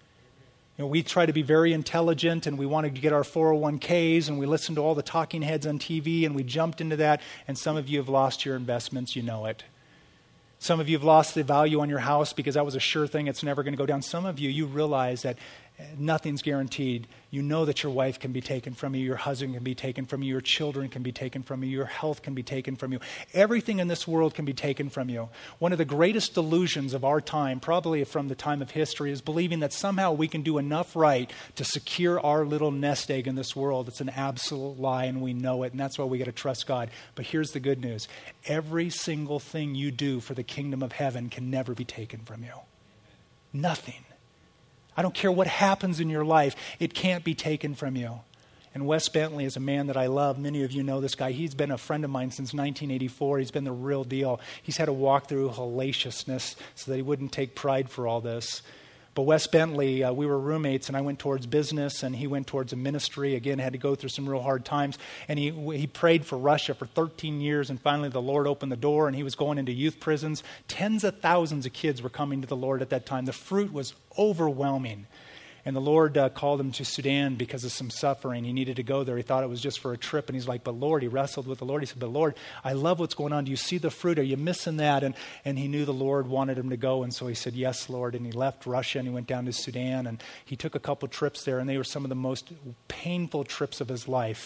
We try to be very intelligent, and we wanted to get our 401ks, and we listened to all the talking heads on TV, and we jumped into that, and some of you have lost your investments, you know it. Some of you have lost the value on your house because that was a sure thing, it's never going to go down. Some of you realize that nothing's guaranteed. You know that your wife can be taken from you, your husband can be taken from you, your children can be taken from you, your health can be taken from you. Everything in this world can be taken from you. One of the greatest delusions of our time, probably from the time of history, is believing that somehow we can do enough right to secure our little nest egg in this world. It's an absolute lie, and we know it, and that's why we got to trust God. But here's the good news. Every single thing you do for the kingdom of heaven can never be taken from you. Nothing. I don't care what happens in your life, it can't be taken from you. And Wes Bentley is a man that I love. Many of you know this guy. He's been a friend of mine since 1984. He's been the real deal. He's had to walk through hellaciousness so that he wouldn't take pride for all this. But Wes Bentley, we were roommates, and I went towards business, and he went towards a ministry. Again, had to go through some real hard times. And he prayed for Russia for 13 years, and finally the Lord opened the door, and he was going into youth prisons. Tens of thousands of kids were coming to the Lord at that time. The fruit was overwhelming. And the Lord called him to Sudan because of some suffering. He needed to go there. He thought it was just for a trip. And he's like, but Lord, he wrestled with the Lord. He said, but Lord, I love what's going on. Do you see the fruit? Are you missing that? And he knew the Lord wanted him to go. And so he said, yes, Lord. And he left Russia and he went down to Sudan. And he took a couple trips there. And they were some of the most painful trips of his life.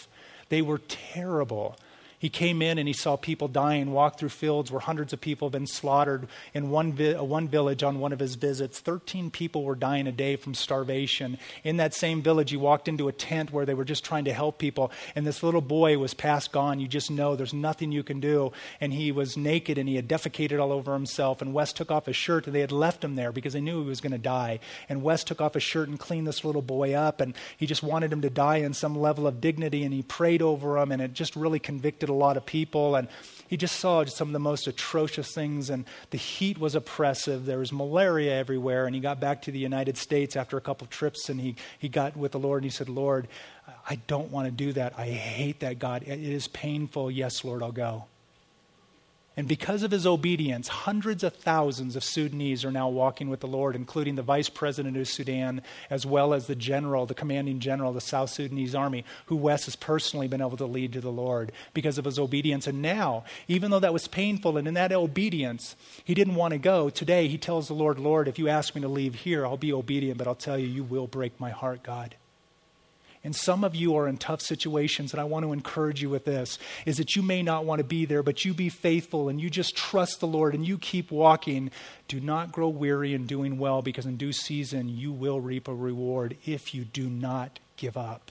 They were terrible. He came in and he saw people dying, walked through fields where hundreds of people have been slaughtered. In one village on one of his visits, 13 people were dying a day from starvation. In that same village, he walked into a tent where they were just trying to help people. And this little boy was past gone. You just know there's nothing you can do. And he was naked and he had defecated all over himself. And Wes took off his shirt and they had left him there because they knew he was going to die. And Wes took off his shirt and cleaned this little boy up. And he just wanted him to die in some level of dignity. And he prayed over him. And it just really convicted a lot of people, and he just saw some of the most atrocious things, and the heat was oppressive. There was malaria everywhere, and he got back to the United States after a couple of trips, and he got with the Lord, and he said, Lord, I don't want to do that. I hate that, God. It is painful. Yes, Lord, I'll go. And because of his obedience, hundreds of thousands of Sudanese are now walking with the Lord, including the vice president of Sudan, as well as the general, the commanding general of the South Sudanese army, who Wes has personally been able to lead to the Lord because of his obedience. And now, even though that was painful, and in that obedience, he didn't want to go, today he tells the Lord, Lord, if you ask me to leave here, I'll be obedient, but I'll tell you, you will break my heart, God. And some of you are in tough situations, and I want to encourage you with this, is that you may not want to be there, but you be faithful and you just trust the Lord and you keep walking. Do not grow weary in doing well, because in due season you will reap a reward if you do not give up.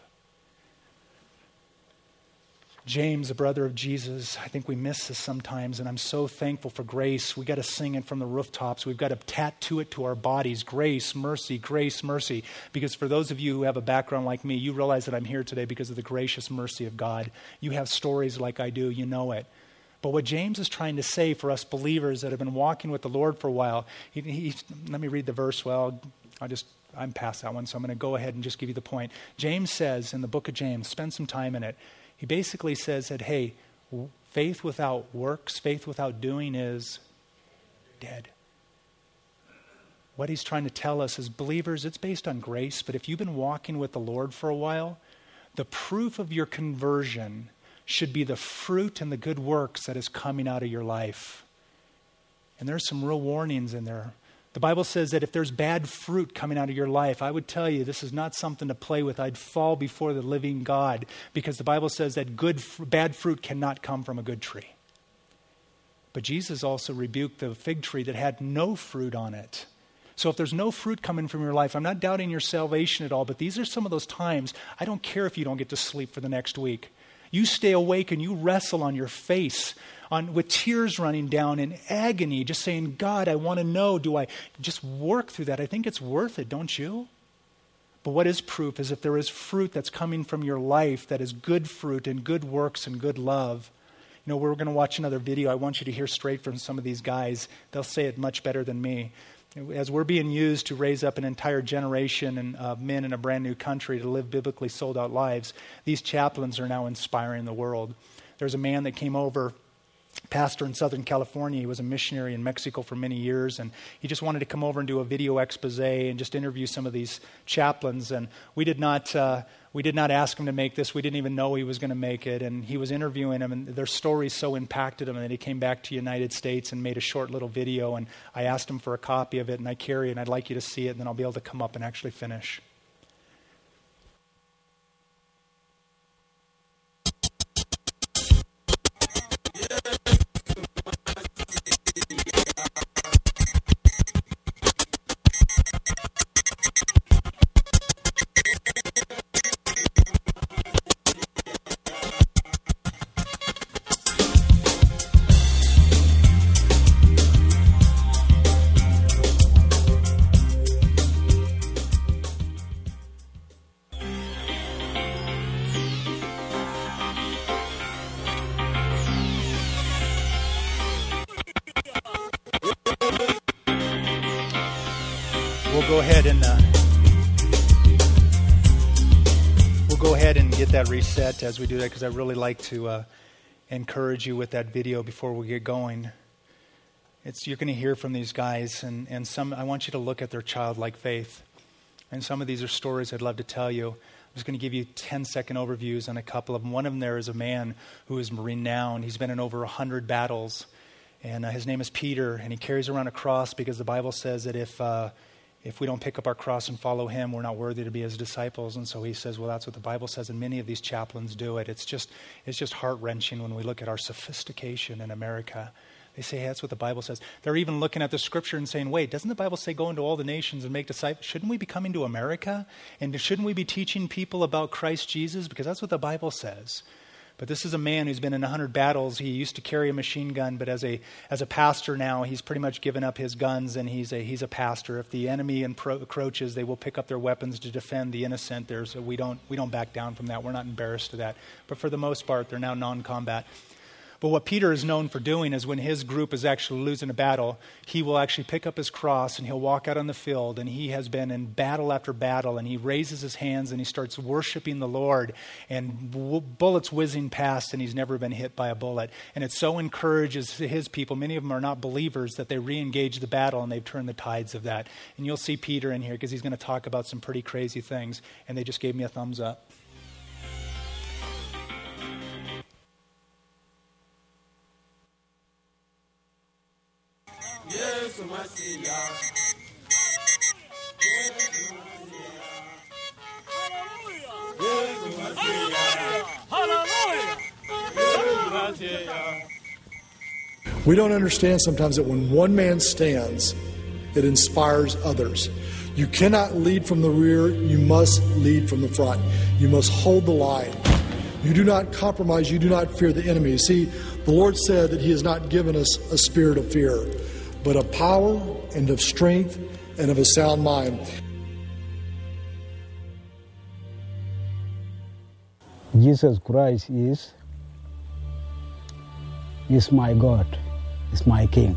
James, a brother of Jesus, I think we miss this sometimes, and I'm so thankful for grace. We got to sing it from the rooftops. We've got to tattoo it to our bodies. Grace, mercy, because for those of you who have a background like me, you realize that I'm here today because of the gracious mercy of God. You have stories like I do, you know it. But what James is trying to say for us believers that have been walking with the Lord for a while, let me read the verse. Well, I'm past that one, so I'm going to go ahead and just give you the point. James says in the book of James, spend some time in it. He basically says that, hey, faith without works, faith without doing is dead. What he's trying to tell us is, believers, it's based on grace, but if you've been walking with the Lord for a while, the proof of your conversion should be the fruit and the good works that is coming out of your life. And there's some real warnings in there. The Bible says that if there's bad fruit coming out of your life, I would tell you this is not something to play with. I'd fall before the living God, because the Bible says that bad fruit cannot come from a good tree. But Jesus also rebuked the fig tree that had no fruit on it. So if there's no fruit coming from your life, I'm not doubting your salvation at all, but these are some of those times, I don't care if you don't get to sleep for the next week. You stay awake and you wrestle on your face with tears running down in agony, just saying, God, I want to know, do I just work through that? I think it's worth it, don't you? But what is proof is if there is fruit that's coming from your life that is good fruit and good works and good love. You know, we're going to watch another video. I want you to hear straight from some of these guys. They'll say it much better than me. As we're being used to raise up an entire generation of men in a brand new country to live biblically sold out lives, these chaplains are now inspiring the world. There's a man that came over, pastor in Southern California. He was a missionary in Mexico for many years, and he just wanted to come over and do a video expose and just interview some of these chaplains. And we did not ask him to make this. We didn't even know he was going to make it. And he was interviewing them, and their stories so impacted him that he came back to the United States and made a short little video. And I asked him for a copy of it, and I carry it, and I'd like you to see it, and then I'll be able to come up and actually finish. We'll go ahead and get that reset as we do that, because I really like to encourage you with that video before we get going. You're going to hear from these guys, and some. I want you to look at their childlike faith. And some of these are stories I'd love to tell you. I'm just going to give you 10-second overviews on a couple of them. One of them there is a man who is renowned. He's been in over 100 battles. And his name is Peter, and he carries around a cross because the Bible says that if if we don't pick up our cross and follow him, we're not worthy to be his disciples. And so he says, well, that's what the Bible says, and many of these chaplains do it. It's just heart-wrenching when we look at our sophistication in America. They say, hey, that's what the Bible says. They're even looking at the scripture and saying, wait, doesn't the Bible say go into all the nations and make disciples? Shouldn't we be coming to America? And shouldn't we be teaching people about Christ Jesus? Because that's what the Bible says. But this is a man who's been in 100 battles. He used to carry a machine gun, but as a pastor now, he's pretty much given up his guns, and he's a pastor. If the enemy encroaches, they will pick up their weapons to defend the innocent. We don't back down from that. We're not embarrassed of that. But for the most part, they're now non-combat. But what Peter is known for doing is when his group is actually losing a battle, he will actually pick up his cross and he'll walk out on the field, and he has been in battle after battle, and he raises his hands and he starts worshiping the Lord, and bullets whizzing past, and he's never been hit by a bullet. And it so encourages his people, many of them are not believers, that they re-engage the battle and they've turned the tides of that. And you'll see Peter in here because he's going to talk about some pretty crazy things, and they just gave me a thumbs up. We don't understand sometimes that when one man stands, it inspires others. You cannot lead from the rear, you must lead from the front. You must hold the line. You do not compromise, you do not fear the enemy. See, the Lord said that he has not given us a spirit of fear, but of power and of strength and of a sound mind. Jesus Christ is my God, is my King,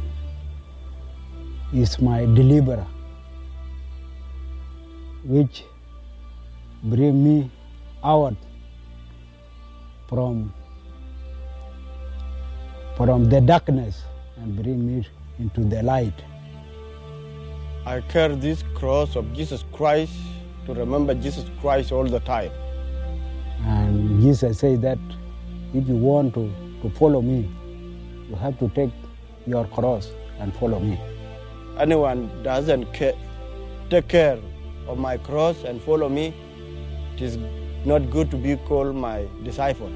is my deliverer, which bring me out from the darkness and bring me into the light. I carry this cross of Jesus Christ to remember Jesus Christ all the time. And Jesus said that if you want to follow me, you have to take your cross and follow me. Anyone doesn't take care of my cross and follow me, it is not good to be called my disciple.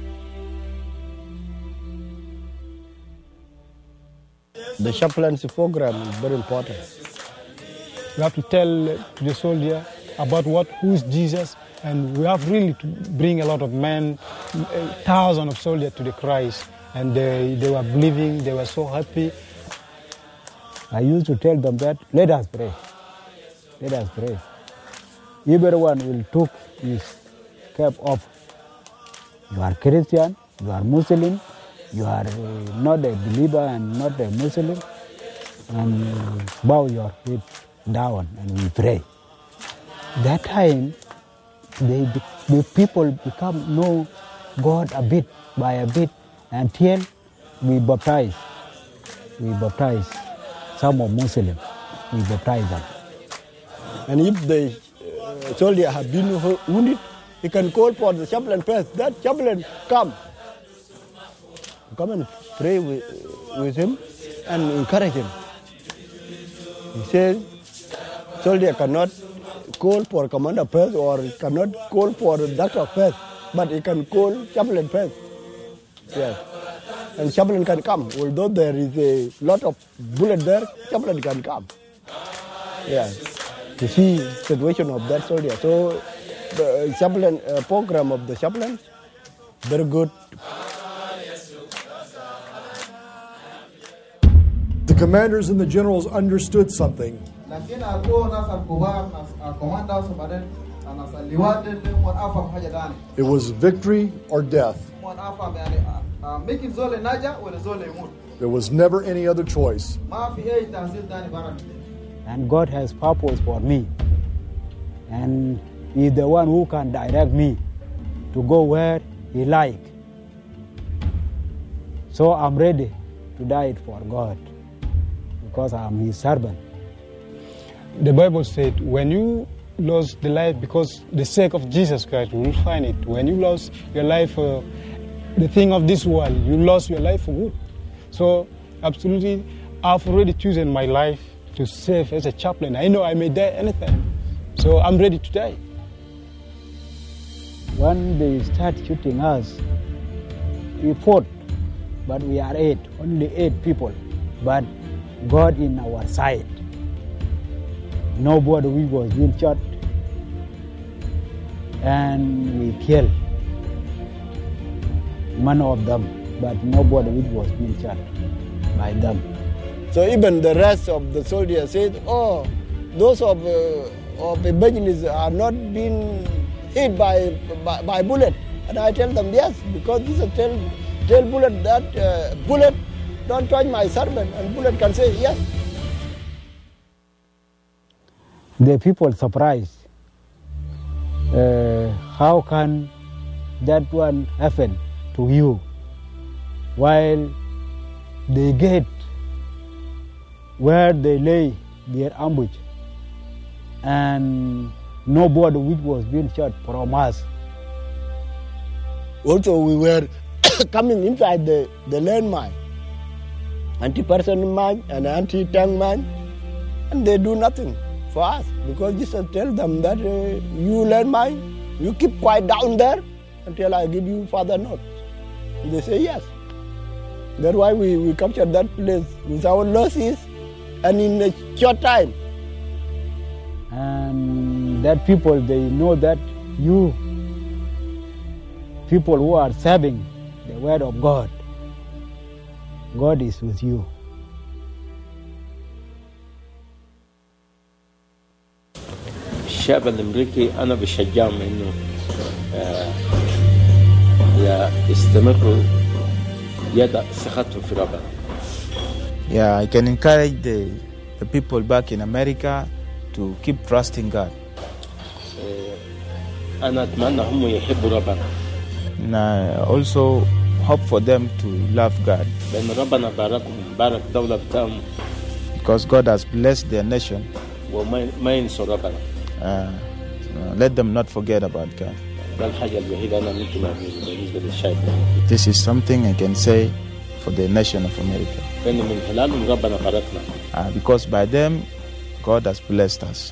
The chaplaincy program is very important. We have to tell to the soldier about who is Jesus, and we have really to bring a lot of men, thousands of soldiers to the Christ, and they were believing, they were so happy. I used to tell them that, let us pray. Let us pray. Everyone will take his cap off. You are Christian, you are Muslim, you are not a believer and not a Muslim, and bow your head down and we pray. That time, the people know God a bit by a bit until we baptize. We baptize some of Muslims. We baptize them. And if the soldier have been wounded, he can call for the chaplain first. That chaplain come and pray with him and encourage him. He says, soldier cannot call for commander first or cannot call for the doctor first, but he can call chaplain first. Yes. And chaplain can come. Although there is a lot of bullet there, chaplain can come. Yeah. To see the situation of that soldier. So the chaplain program of the chaplain, very good. The commanders and the generals understood something. It was victory or death. There was never any other choice. And God has purpose for me. And He's the one who can direct me to go where He like. So I'm ready to die for God because I'm His servant. The Bible said, when you lose the life because the sake of Jesus Christ, you will find it. When you lose your life for the thing of this world, you lost your life for good. So absolutely, I've already chosen my life to serve as a chaplain. I know I may die anytime, so I'm ready to die. When they start shooting us, we fought, but we are only 8 people, but God in our side. Nobody was being shot, and we killed one of them, but nobody was being shot by them. So even the rest of the soldiers said, oh, those of evangelists are not being hit by bullet. And I tell them, yes, because this is tell bullet that bullet don't touch my servant, and bullet can say yes. The people surprised. How can that one happen to you? While they get where they lay their ambush, and nobody which was being shot from us. Also, we were coming inside the landmine, anti-person mine and anti-tank mine, and they do nothing for us because Jesus tell them that you landmine, you keep quiet down there until I give you further notes. And they say yes. That's why we captured that place with our losses and in a short time. And that people, they know that you, people who are serving the word of God, God is with you. الشعب الامريكي انا بشجعهم انه يستمروا يضع ثقتهم في ربنا. Yeah, I can encourage the people back in America to keep trusting God. أنا أتمنى هم يحبوا ربنا. And I also hope for them to love God. لأن ربنا بارك دولة بتاعهم. Because God has blessed their nation. وما ينسوا ربنا. Let them not forget about God. ده الحاجة الوحيدة أنا ممكن أعملها بالنسبة للشعب. This is something I can say for the nation of America. لأن من خلالهم ربنا باركنا. Because by them, God has blessed us.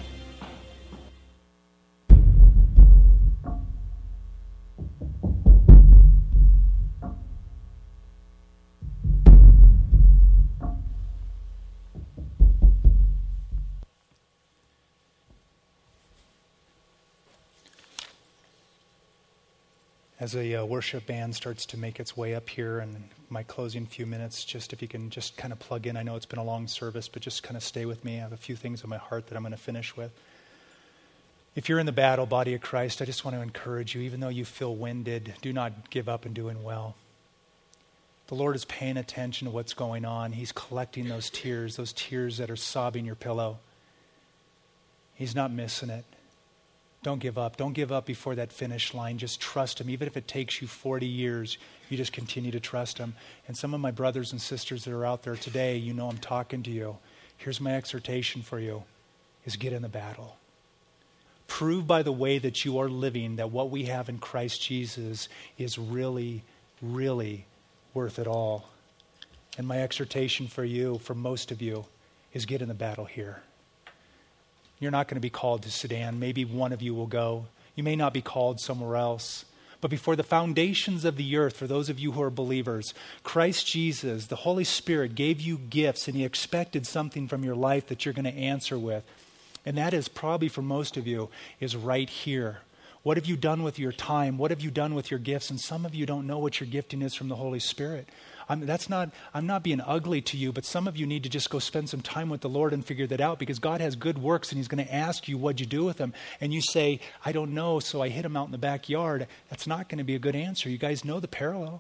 As a worship band starts to make its way up here, and my closing few minutes, just if you can just kind of plug in. I know it's been a long service, but just kind of stay with me. I have a few things on my heart that I'm going to finish with. If you're in the battle, body of Christ, I just want to encourage you, even though you feel winded, do not give up in doing well. The Lord is paying attention to what's going on. He's collecting those tears that are sobbing your pillow. He's not missing it. Don't give up. Don't give up before that finish line. Just trust Him. Even if it takes you 40 years, you just continue to trust Him. And some of my brothers and sisters that are out there today, you know I'm talking to you. Here's my exhortation for you, is get in the battle. Prove by the way that you are living that what we have in Christ Jesus is really, really worth it all. And my exhortation for you, for most of you, is get in the battle here. You're not going to be called to Sudan. Maybe one of you will go. You may not be called somewhere else. But before the foundations of the earth, for those of you who are believers, Christ Jesus, the Holy Spirit, gave you gifts, and He expected something from your life that you're going to answer with. And that is probably for most of you is right here. What have you done with your time? What have you done with your gifts? And some of you don't know what your gifting is from the Holy Spirit. I'm not being ugly to you, but some of you need to just go spend some time with the Lord and figure that out, because God has good works and He's going to ask you what you do with them. And you say, I don't know, so I hit him out in the backyard. That's not going to be a good answer. You guys know the parable.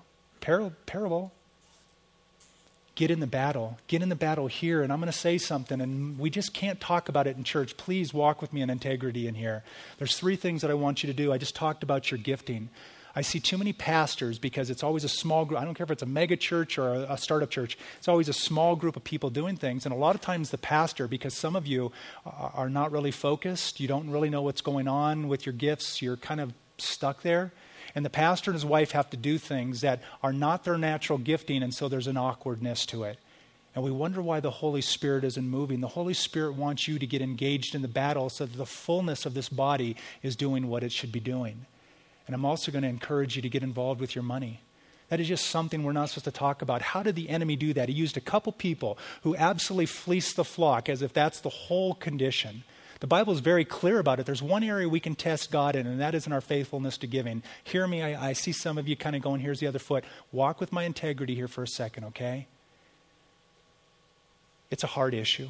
Get in the battle. Get in the battle here. And I'm going to say something, and we just can't talk about it in church. Please walk with me in integrity in here. There's 3 things that I want you to do. I just talked about your gifting. I see too many pastors, because it's always a small group. I don't care if it's a mega church or a startup church. It's always a small group of people doing things. And a lot of times the pastor, because some of you are not really focused, you don't really know what's going on with your gifts, you're kind of stuck there. And the pastor and his wife have to do things that are not their natural gifting, and so there's an awkwardness to it. And we wonder why the Holy Spirit isn't moving. The Holy Spirit wants you to get engaged in the battle so that the fullness of this body is doing what it should be doing. And I'm also going to encourage you to get involved with your money. That is just something we're not supposed to talk about. How did the enemy do that? He used a couple people who absolutely fleeced the flock as if that's the whole condition. The Bible is very clear about it. There's one area we can test God in, and that is in our faithfulness to giving. Hear me, I see some of you kind of going, here's the other foot. Walk with my integrity here for a second, okay? It's a hard issue.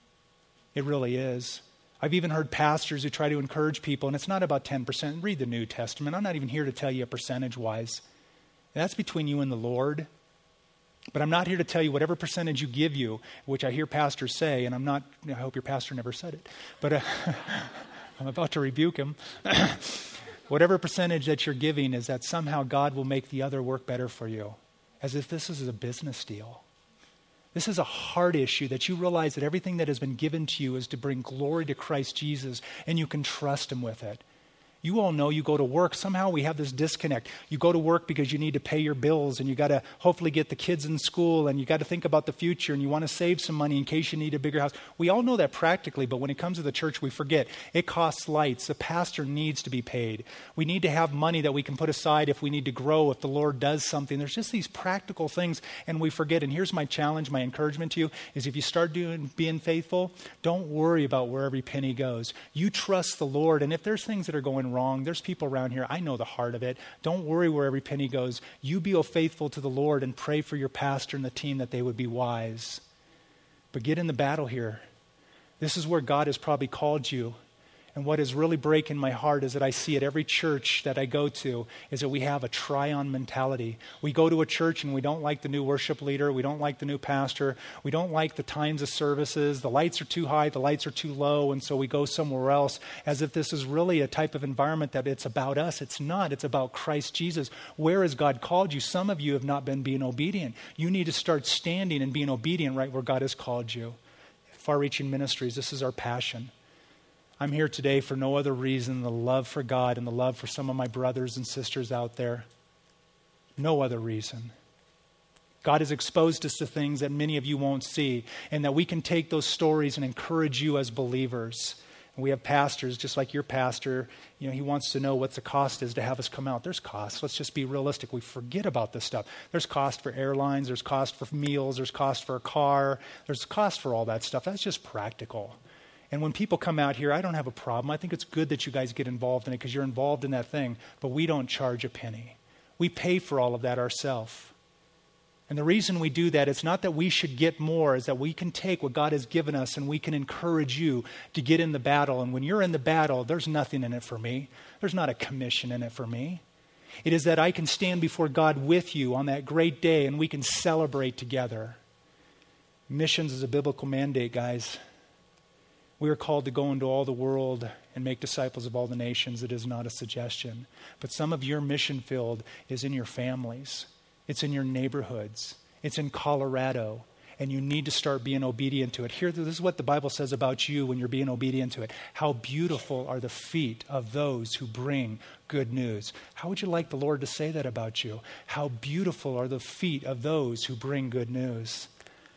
It really is. I've even heard pastors who try to encourage people, and it's not about 10%. Read the New Testament. I'm not even here to tell you a percentage-wise. That's between you and the Lord. But I'm not here to tell you whatever percentage you give you, which I hear pastors say, and I hope your pastor never said it, but I'm about to rebuke him. Whatever percentage that you're giving is that somehow God will make the other work better for you, as if this is a business deal. This is a heart issue that you realize that everything that has been given to you is to bring glory to Christ Jesus, and you can trust him with it. You all know you go to work. Somehow we have this disconnect. You go to work because you need to pay your bills and you got to hopefully get the kids in school and you got to think about the future and you want to save some money in case you need a bigger house. We all know that practically, but when it comes to the church, we forget. It costs lights. The pastor needs to be paid. We need to have money that we can put aside if we need to grow, if the Lord does something. There's just these practical things and we forget. And here's my challenge, my encouragement to you is if you start being faithful, don't worry about where every penny goes. You trust the Lord, and if there's things that are going wrong, there's people around here, I know the heart of it. Don't worry where every penny goes. You be faithful to the Lord and pray for your pastor and the team that they would be wise. But get in the battle here. This is where God has probably called you. And what is really breaking my heart is that I see at every church that I go to is that we have a try-on mentality. We go to a church and we don't like the new worship leader. We don't like the new pastor. We don't like the times of services. The lights are too high. The lights are too low. And so we go somewhere else as if this is really a type of environment that it's about us. It's not. It's about Christ Jesus. Where has God called you? Some of you have not been being obedient. You need to start standing and being obedient right where God has called you. Far-reaching ministries, this is our passion. I'm here today for no other reason than the love for God and the love for some of my brothers and sisters out there. No other reason. God has exposed us to things that many of you won't see, and that we can take those stories and encourage you as believers. And we have pastors, just like your pastor, he wants to know what the cost is to have us come out. There's costs. Let's just be realistic. We forget about this stuff. There's cost for airlines. There's cost for meals. There's cost for a car. There's cost for all that stuff. That's just practical. And when people come out here, I don't have a problem. I think it's good that you guys get involved in it because you're involved in that thing. But we don't charge a penny. We pay for all of that ourselves. And the reason we do that, it's not that we should get more, is that we can take what God has given us and we can encourage you to get in the battle. And when you're in the battle, there's nothing in it for me. There's not a commission in it for me. It is that I can stand before God with you on that great day and we can celebrate together. Missions is a biblical mandate, guys. We are called to go into all the world and make disciples of all the nations. It is not a suggestion. But some of your mission field is in your families. It's in your neighborhoods. It's in Colorado. And you need to start being obedient to it. Here, this is what the Bible says about you when you're being obedient to it. How beautiful are the feet of those who bring good news. How would you like the Lord to say that about you? How beautiful are the feet of those who bring good news.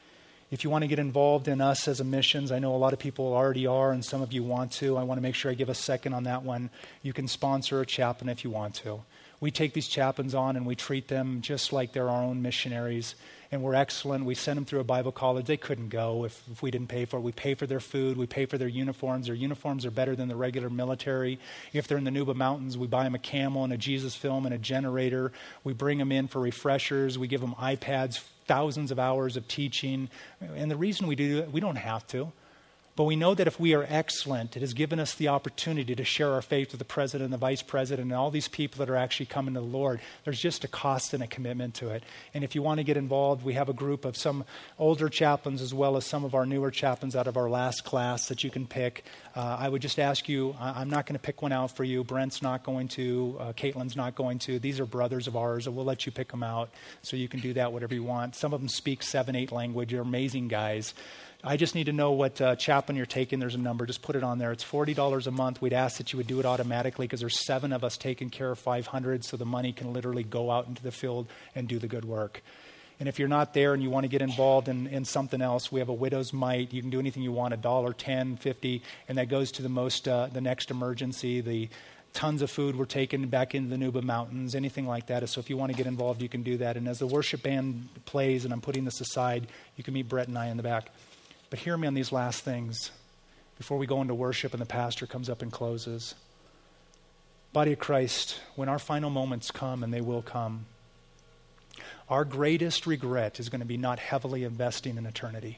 If you want to get involved in us as a missions, I know a lot of people already are and some of you want to. I want to make sure I give a second on that one. You can sponsor a chaplain if you want to. We take these chaplains on and we treat them just like they're our own missionaries. And we're excellent. We send them through a Bible college. They couldn't go if we didn't pay for it. We pay for their food. We pay for their uniforms. Their uniforms are better than the regular military. If they're in the Nuba Mountains, we buy them a camel and a Jesus film and a generator. We bring them in for refreshers. We give them iPads, thousands of hours of teaching. And the reason we do it, we don't have to. But we know that if we are excellent, it has given us the opportunity to share our faith with the president and the vice president and all these people that are actually coming to the Lord. There's just a cost and a commitment to it. And if you want to get involved, we have a group of some older chaplains as well as some of our newer chaplains out of our last class that you can pick. I would just ask you, I'm not going to pick one out for you. Brent's not going to. Caitlin's not going to. These are brothers of ours, and we'll let you pick them out so you can do that whatever you want. Some of them speak 7, 8 language. They're amazing guys. I just need to know what chaplain you're taking. There's a number. Just put it on there. It's $40 a month. We'd ask that you would do it automatically because there's 7 of us taking care of 500, so the money can literally go out into the field and do the good work. And if you're not there and you want to get involved in something else, we have a widow's mite. You can do anything you want, $1, $10, $50, and that goes to the next emergency. The tons of food we're taking back into the Nuba Mountains, anything like that. So if you want to get involved, you can do that. And as the worship band plays, and I'm putting this aside, you can meet Brett and I in the back. But hear me on these last things before we go into worship and the pastor comes up and closes. Body of Christ, when our final moments come, and they will come, our greatest regret is going to be not heavily investing in eternity.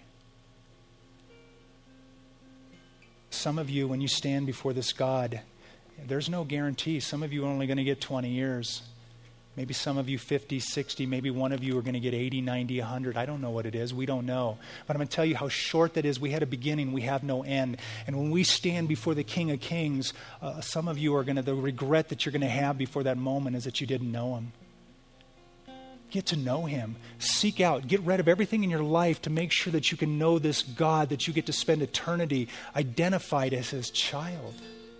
Some of you, when you stand before this God, there's no guarantee. Some of you are only going to get 20 years. Maybe some of you 50, 60, maybe one of you are going to get 80, 90, 100. I don't know what it is. We don't know. But I'm going to tell you how short that is. We had a beginning. We have no end. And when we stand before the King of Kings, some of you are going to, the regret that you're going to have before that moment is that you didn't know him. Get to know him. Seek out. Get rid of everything in your life to make sure that you can know this God, that you get to spend eternity identified as his child.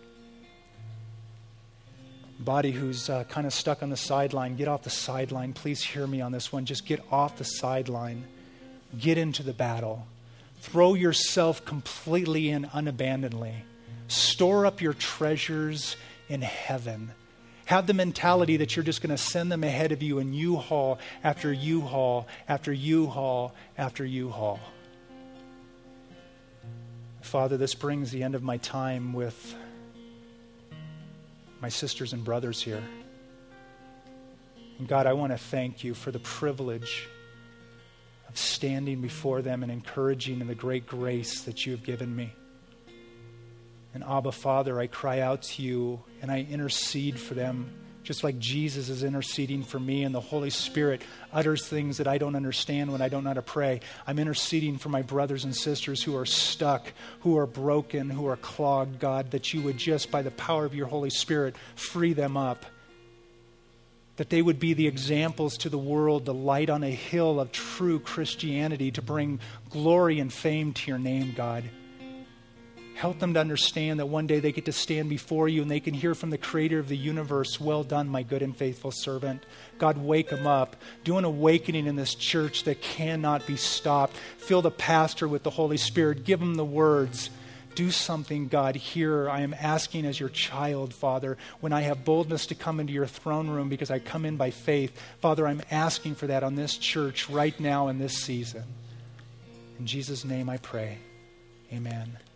Body who's kind of stuck on the sideline, get off the sideline. Please hear me on this one. Just get off the sideline. Get into the battle. Throw yourself completely in unabandonedly. Store up your treasures in heaven. Have the mentality that you're just going to send them ahead of you in U-Haul after U-Haul after U-Haul after U-Haul. Father, this brings the end of my time with my sisters and brothers here. And God, I want to thank you for the privilege of standing before them and encouraging in the great grace that you have given me. And Abba, Father, I cry out to you and I intercede for them, just like Jesus is interceding for me, and the Holy Spirit utters things that I don't understand when I don't know how to pray. I'm interceding for my brothers and sisters who are stuck, who are broken, who are clogged, God, that you would just, by the power of your Holy Spirit, free them up. That they would be the examples to the world, the light on a hill of true Christianity to bring glory and fame to your name, God. Help them to understand that one day they get to stand before you and they can hear from the creator of the universe, well done, my good and faithful servant. God, wake them up. Do an awakening in this church that cannot be stopped. Fill the pastor with the Holy Spirit. Give him the words. Do something, God, here. I am asking as your child, Father, when I have boldness to come into your throne room because I come in by faith. Father, I'm asking for that on this church right now in this season. In Jesus' name I pray. Amen.